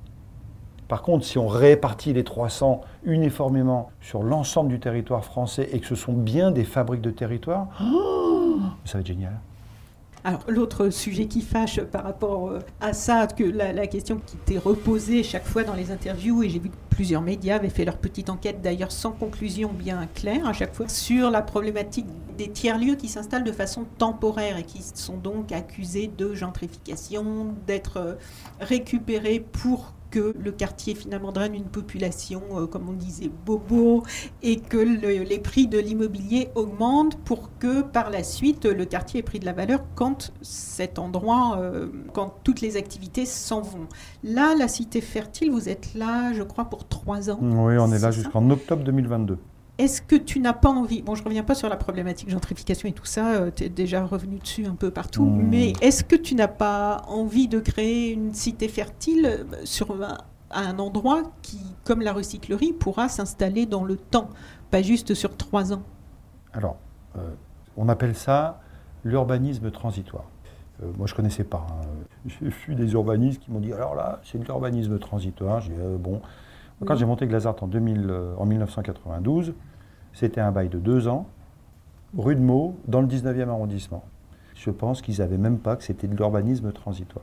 Speaker 3: Par contre, si on répartit les trois cents uniformément sur l'ensemble du territoire français et que ce sont bien des fabriques de territoire, oh, ça va être génial.
Speaker 2: Alors, l'autre sujet qui fâche par rapport à ça, que la, la question qui t'est reposée chaque fois dans les interviews, et j'ai vu que plusieurs médias avaient fait leur petite enquête, d'ailleurs sans conclusion bien claire à chaque fois, sur la problématique des tiers-lieux qui s'installent de façon temporaire et qui sont donc accusés de gentrification, d'être récupérés pour que le quartier finalement draine une population, euh, comme on disait, bobo, et que le, les prix de l'immobilier augmentent pour que par la suite le quartier ait pris de la valeur quand cet endroit, euh, quand toutes les activités s'en vont. Là, la Cité Fertile, vous êtes là, je crois, pour trois ans.
Speaker 3: Oui, on est là
Speaker 2: C'est
Speaker 3: jusqu'en octobre deux mille vingt-deux.
Speaker 2: Est-ce que tu n'as pas envie, bon je ne reviens pas sur la problématique gentrification et tout ça, euh, tu es déjà revenu dessus un peu partout, mmh. mais est-ce que tu n'as pas envie de créer une cité fertile sur un, à un endroit qui, comme la recyclerie, pourra s'installer dans le temps, pas juste sur trois ans?
Speaker 3: Alors, euh, on appelle ça l'urbanisme transitoire. Euh, moi je ne connaissais pas, hein. J'ai vu des urbanistes qui m'ont dit, alors là, c'est de l'urbanisme transitoire. J'ai dit, euh, bon... Quand j'ai monté Glazart en, deux mille, euh, en mille neuf cent quatre-vingt-douze, c'était un bail de deux ans, rue de Meaux, dans le dix-neuvième arrondissement. Je pense qu'ils ne savaient même pas que c'était de l'urbanisme transitoire.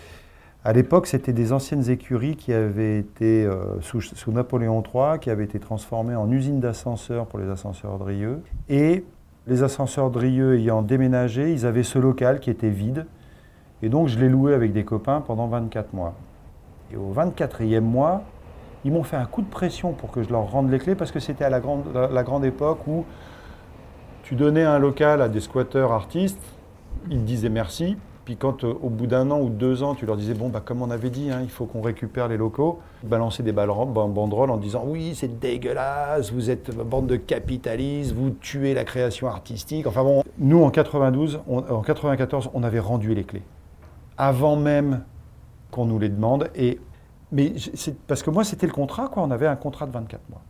Speaker 3: À l'époque, c'était des anciennes écuries qui avaient été, euh, sous, sous Napoléon trois, qui avaient été transformées en usines d'ascenseurs pour les ascenseurs Drieux. Et les ascenseurs Drieux ayant déménagé, ils avaient ce local qui était vide. Et donc, je l'ai loué avec des copains pendant vingt-quatre mois. Et au vingt-quatrième mois, ils m'ont fait un coup de pression pour que je leur rende les clés parce que c'était à la grande, la, la grande époque où tu donnais un local à des squatteurs artistes, ils te disaient merci, puis quand euh, au bout d'un an ou deux ans, tu leur disais, bon, bah, comme on avait dit, hein, il faut qu'on récupère les locaux, balancer des banderoles en disant, oui, c'est dégueulasse, vous êtes une bande de capitalistes, vous tuez la création artistique. Enfin bon, nous en quatre-vingt-douze, on, en quatre-vingt-quatorze, on avait rendu les clés, avant même qu'on nous les demande. Et Mais c'est parce que moi, c'était le contrat, quoi. On avait un contrat de vingt-quatre mois.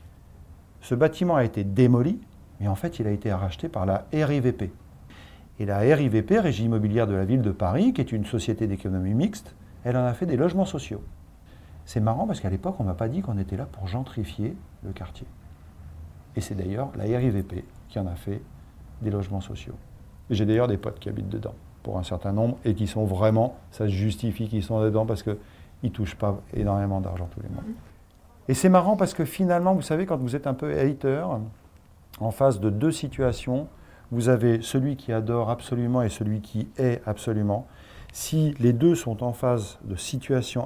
Speaker 3: Ce bâtiment a été démoli, mais en fait, il a été racheté par la R I V P. Et la R I V P, Régie immobilière de la ville de Paris, qui est une société d'économie mixte, elle en a fait des logements sociaux. C'est marrant parce qu'à l'époque, on ne m'a pas dit qu'on était là pour gentrifier le quartier. Et c'est d'ailleurs la R I V P qui en a fait des logements sociaux. Et j'ai d'ailleurs des potes qui habitent dedans, pour un certain nombre, et qui sont vraiment, ça se justifie qu'ils sont dedans parce que ils ne touchent pas énormément d'argent tous les mois. Et c'est marrant parce que finalement, vous savez, quand vous êtes un peu hater, en face de deux situations, vous avez celui qui adore absolument et celui qui hait absolument. Si les deux sont en phase de situations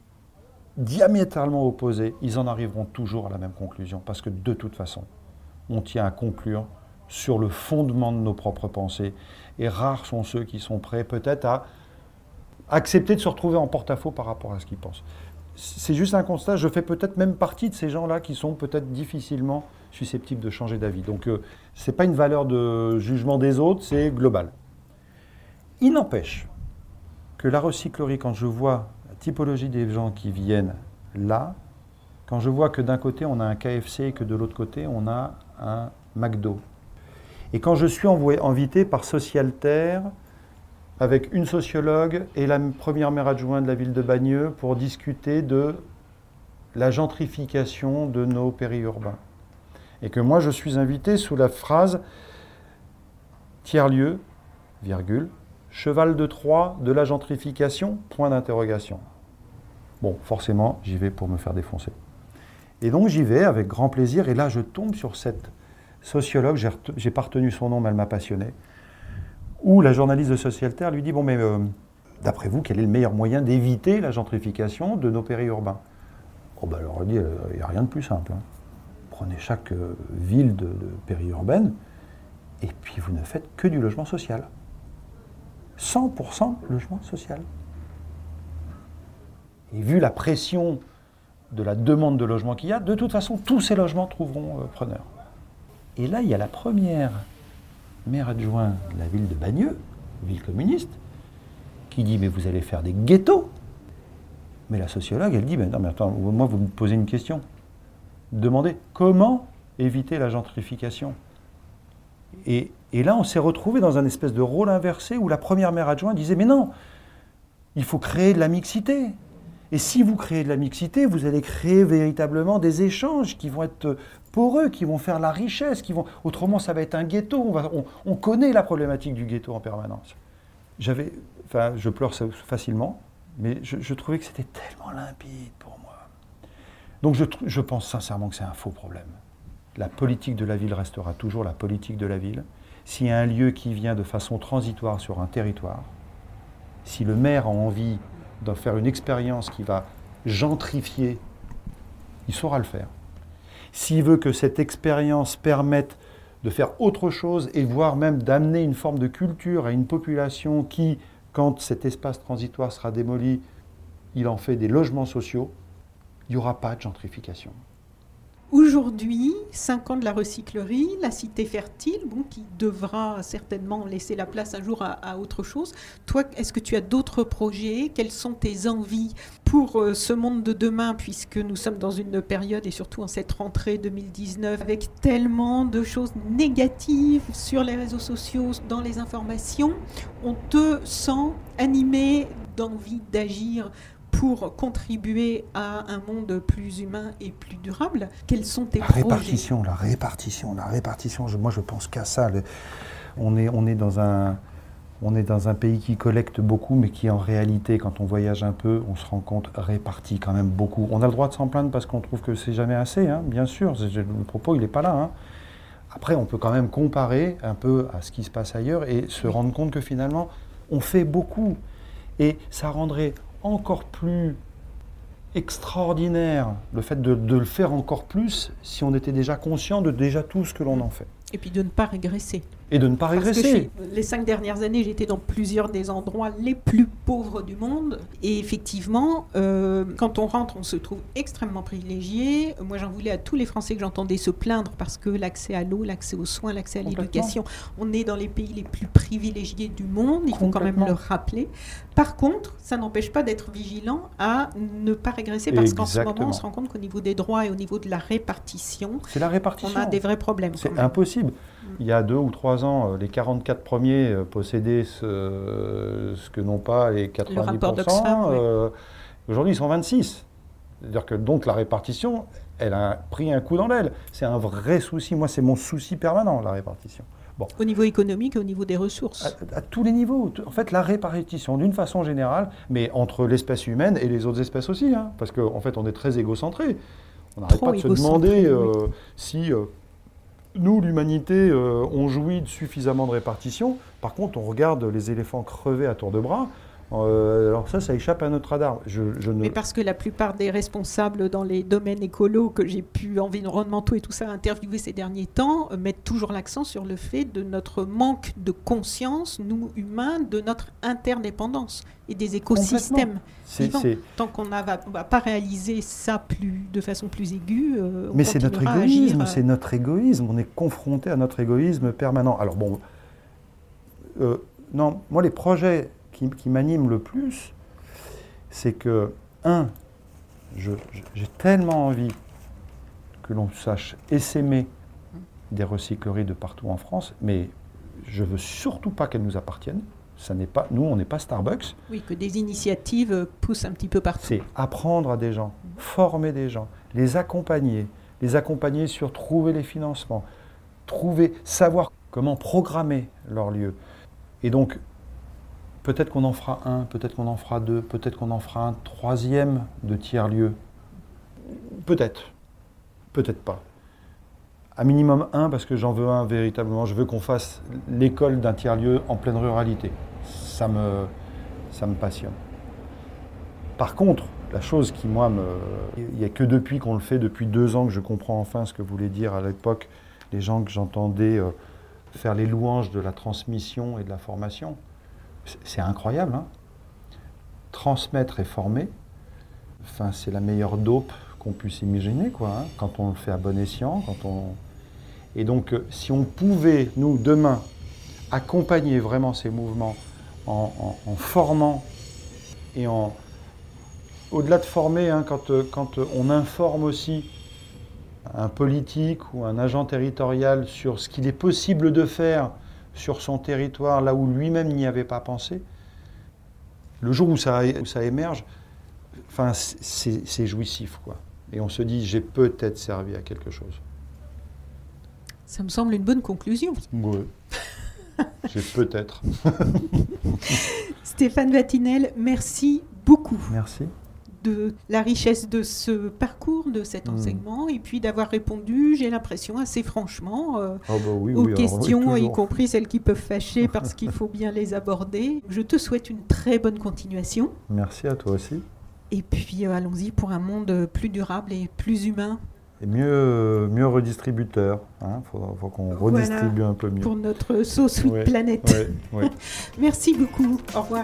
Speaker 3: diamétralement opposées, ils en arriveront toujours à la même conclusion. Parce que de toute façon, on tient à conclure sur le fondement de nos propres pensées. Et rares sont ceux qui sont prêts peut-être à accepter de se retrouver en porte-à-faux par rapport à ce qu'ils pensent. C'est juste un constat, je fais peut-être même partie de ces gens-là qui sont peut-être difficilement susceptibles de changer d'avis. Donc euh, ce n'est pas une valeur de jugement des autres, c'est global. Il n'empêche que la recyclerie, quand je vois la typologie des gens qui viennent là, quand je vois que d'un côté on a un K F C et que de l'autre côté on a un McDo, et quand je suis envoyé, invité par Socialterre avec une sociologue et la première maire adjointe de la ville de Bagneux pour discuter de la gentrification de nos périurbains, et que moi je suis invité sous la phrase tiers-lieu, virgule, cheval de Troie de la gentrification, point d'interrogation. Bon, forcément, j'y vais pour me faire défoncer. Et donc j'y vais avec grand plaisir, et là je tombe sur cette sociologue, j'ai, ret- j'ai pas retenu son nom, mais elle m'a passionné, où la journaliste de Socialterre lui dit « Bon, mais euh, d'après vous, quel est le meilleur moyen d'éviter la gentrification de nos périurbains ?» Oh ben alors elle dit, il n'y a rien de plus simple. Hein. Prenez chaque euh, ville de, de périurbaine, et puis vous ne faites que du logement social. cent pour cent logement social. Et vu la pression de la demande de logement qu'il y a, de toute façon, tous ces logements trouveront euh, preneur. Et là, il y a la première maire adjointe de la ville de Bagneux, ville communiste, qui dit « mais vous allez faire des ghettos ». Mais la sociologue, elle dit « mais non, mais attends, moi, vous me posez une question. Demandez comment éviter la gentrification ». Et, et là, on s'est retrouvé dans un espèce de rôle inversé où la première maire adjointe disait « mais non, il faut créer de la mixité ». Et si vous créez de la mixité, vous allez créer véritablement des échanges qui vont être poreux, qui vont faire la richesse, qui vont... autrement ça va être un ghetto. On, va... on, on connaît la problématique du ghetto en permanence. J'avais, enfin, je pleure facilement, mais je, je trouvais que c'était tellement limpide pour moi. Donc je, je pense sincèrement que c'est un faux problème. La politique de la ville restera toujours la politique de la ville. S'il y a un lieu qui vient de façon transitoire sur un territoire, si le maire a envie de faire une expérience qui va gentrifier, il saura le faire. S'il veut que cette expérience permette de faire autre chose et voire même d'amener une forme de culture à une population qui, quand cet espace transitoire sera démoli, il en fait des logements sociaux, il n'y aura pas de gentrification.
Speaker 2: Aujourd'hui, cinq ans de la recyclerie, la cité fertile, bon, qui devra certainement laisser la place un jour à, à autre chose. Toi, est-ce que tu as d'autres projets ? Quelles sont tes envies pour euh, ce monde de demain, puisque nous sommes dans une période, et surtout en cette rentrée deux mille dix-neuf, avec tellement de choses négatives sur les réseaux sociaux, dans les informations, on te sent animé d'envie d'agir pour contribuer à un monde plus humain et plus durable. Quels sont tes
Speaker 3: la
Speaker 2: projets ?
Speaker 3: répartition, la répartition, la répartition. Je, moi, je pense qu'à ça. Le, on, est, on, est dans un, on est dans un pays qui collecte beaucoup, mais qui, en réalité, quand on voyage un peu, on se rend compte, répartit quand même beaucoup. On a le droit de s'en plaindre parce qu'on trouve que c'est jamais assez, hein, bien sûr. Le propos, il n'est pas là. Hein. Après, on peut quand même comparer un peu à ce qui se passe ailleurs et se rendre compte que, finalement, on fait beaucoup. Et ça rendrait encore plus extraordinaire le fait de, de le faire encore plus si on était déjà conscient de déjà tout ce que l'on en fait.
Speaker 2: Et puis de ne pas régresser.
Speaker 3: Et de ne pas
Speaker 2: Parce
Speaker 3: régresser.
Speaker 2: que les cinq dernières années, j'étais dans plusieurs des endroits les plus pauvres du monde. Et effectivement, euh, quand on rentre, on se trouve extrêmement privilégié. Moi, j'en voulais à tous les Français que j'entendais se plaindre parce que l'accès à l'eau, l'accès aux soins, l'accès à l'éducation, on est dans les pays les plus privilégiés du monde. Il faut quand même le rappeler. Par contre, ça n'empêche pas d'être vigilant à ne pas régresser parce Exactement. qu'en ce moment, on se rend compte qu'au niveau des droits et au niveau de la répartition,
Speaker 3: c'est la répartition.
Speaker 2: on a des vrais problèmes.
Speaker 3: C'est impossible. Il y a deux ou trois ans, les quarante-quatre premiers possédaient ce, ce que n'ont pas les quatre-vingt-dix pour cent. Le rapport d'Oxfam, euh, oui. Aujourd'hui, ils sont vingt-six. C'est-à-dire que donc la répartition, elle a pris un coup dans l'aile. C'est un vrai souci. Moi, c'est mon souci permanent, la répartition. Bon.
Speaker 2: Au niveau économique et au niveau des ressources.
Speaker 3: À, à tous les niveaux. En fait, la répartition, d'une façon générale, mais entre l'espèce humaine et les autres espèces aussi. Hein, parce qu'en en fait, on est très égocentré. On n'arrête pas de se demander euh, oui. si... Euh, Nous, l'humanité, euh, on jouit de suffisamment de répartition. Par contre, on regarde les éléphants crever à tour de bras. Euh, alors ça, ça échappe à notre radar. Je, je ne...
Speaker 2: Mais parce que la plupart des responsables dans les domaines écolos que j'ai pu, environnementaux et tout ça, interviewer ces derniers temps, euh, mettent toujours l'accent sur le fait de notre manque de conscience, nous, humains, de notre interdépendance et des écosystèmes vivants. C'est... Tant qu'on ne va, va pas réaliser ça plus, de façon plus aiguë, euh, on
Speaker 3: Mais c'est notre égoïsme,
Speaker 2: agir,
Speaker 3: c'est notre égoïsme. On est confronté à notre égoïsme permanent. Alors bon, euh, non, moi les projets qui, qui m'anime le plus, c'est que, un, je, je, j'ai tellement envie que l'on sache essaimer des recycleries de partout en France, mais je ne veux surtout pas qu'elles nous appartiennent. Ça n'est pas, nous, on n'est pas Starbucks.
Speaker 2: Oui, que des initiatives poussent un petit peu partout.
Speaker 3: C'est apprendre à des gens, former des gens, les accompagner, les accompagner sur trouver les financements, trouver, savoir comment programmer leur lieu. Et donc, peut-être qu'on en fera un, peut-être qu'on en fera deux, peut-être qu'on en fera un troisième de tiers-lieu. Peut-être, peut-être pas. À minimum un, parce que j'en veux un véritablement. Je veux qu'on fasse l'école d'un tiers-lieu en pleine ruralité. Ça me, ça me passionne. Par contre, la chose qui, moi, me... il n'y a que depuis qu'on le fait, depuis deux ans, que je comprends enfin ce que voulaient dire à l'époque les gens que j'entendais euh, faire les louanges de la transmission et de la formation. C'est, c'est incroyable, hein. Transmettre et former, enfin, c'est la meilleure dope qu'on puisse imaginer, quoi, hein, quand on le fait à bon escient, quand on... Et donc, euh, si on pouvait, nous, demain, accompagner vraiment ces mouvements en, en, en formant et en... Au-delà de former, hein, quand, euh, quand on informe aussi un politique ou un agent territorial sur ce qu'il est possible de faire sur son territoire, là où lui-même n'y avait pas pensé, le jour où ça, où ça émerge, enfin, c'est, c'est jouissif, quoi. Et on se dit, j'ai peut-être servi à quelque chose.
Speaker 2: Ça me semble une bonne conclusion.
Speaker 3: Oui, j'ai peut-être.
Speaker 2: Stéphane Vatinel, merci beaucoup.
Speaker 3: Merci.
Speaker 2: De la richesse de ce parcours, de cet enseignement, mmh. et puis d'avoir répondu, j'ai l'impression, assez franchement euh,
Speaker 3: oh bah oui,
Speaker 2: aux
Speaker 3: oui,
Speaker 2: questions,
Speaker 3: oui,
Speaker 2: y compris celles qui peuvent fâcher, parce qu'il faut bien les aborder. Je te souhaite une très bonne continuation.
Speaker 3: Merci à toi aussi.
Speaker 2: Et puis euh, allons-y pour un monde plus durable et plus humain.
Speaker 3: Et mieux, mieux redistributeur. Il hein, faut, faut qu'on redistribue
Speaker 2: voilà,
Speaker 3: un peu mieux.
Speaker 2: Pour notre So Sweet
Speaker 3: ouais,
Speaker 2: Planet.
Speaker 3: Ouais, ouais.
Speaker 2: Merci beaucoup. Au revoir.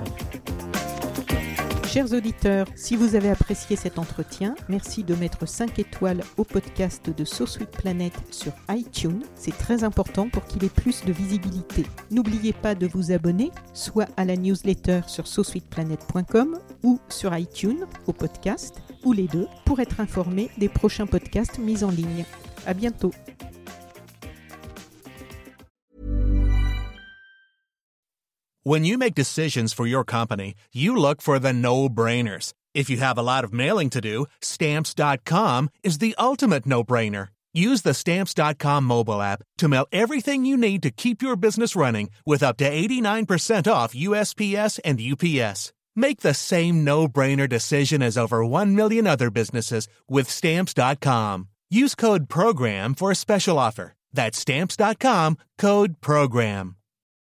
Speaker 2: Chers auditeurs, si vous avez apprécié cet entretien, merci de mettre cinq étoiles au podcast de So Sweet Planet sur iTunes. C'est très important pour qu'il ait plus de visibilité. N'oubliez pas de vous abonner, soit à la newsletter sur so sweet planet point com ou sur iTunes au podcast, ou les deux, pour être informé des prochains podcasts mis en ligne. À bientôt.
Speaker 4: When you make decisions for your company, you look for the no-brainers. If you have a lot of mailing to do, Stamps dot com is the ultimate no-brainer. Use the Stamps dot com mobile app to mail everything you need to keep your business running with up to eighty-nine percent off U S P S and U P S. Make the same no-brainer decision as over one million other businesses with Stamps dot com. Use code PROGRAM for a special offer. That's Stamps dot com, code PROGRAM.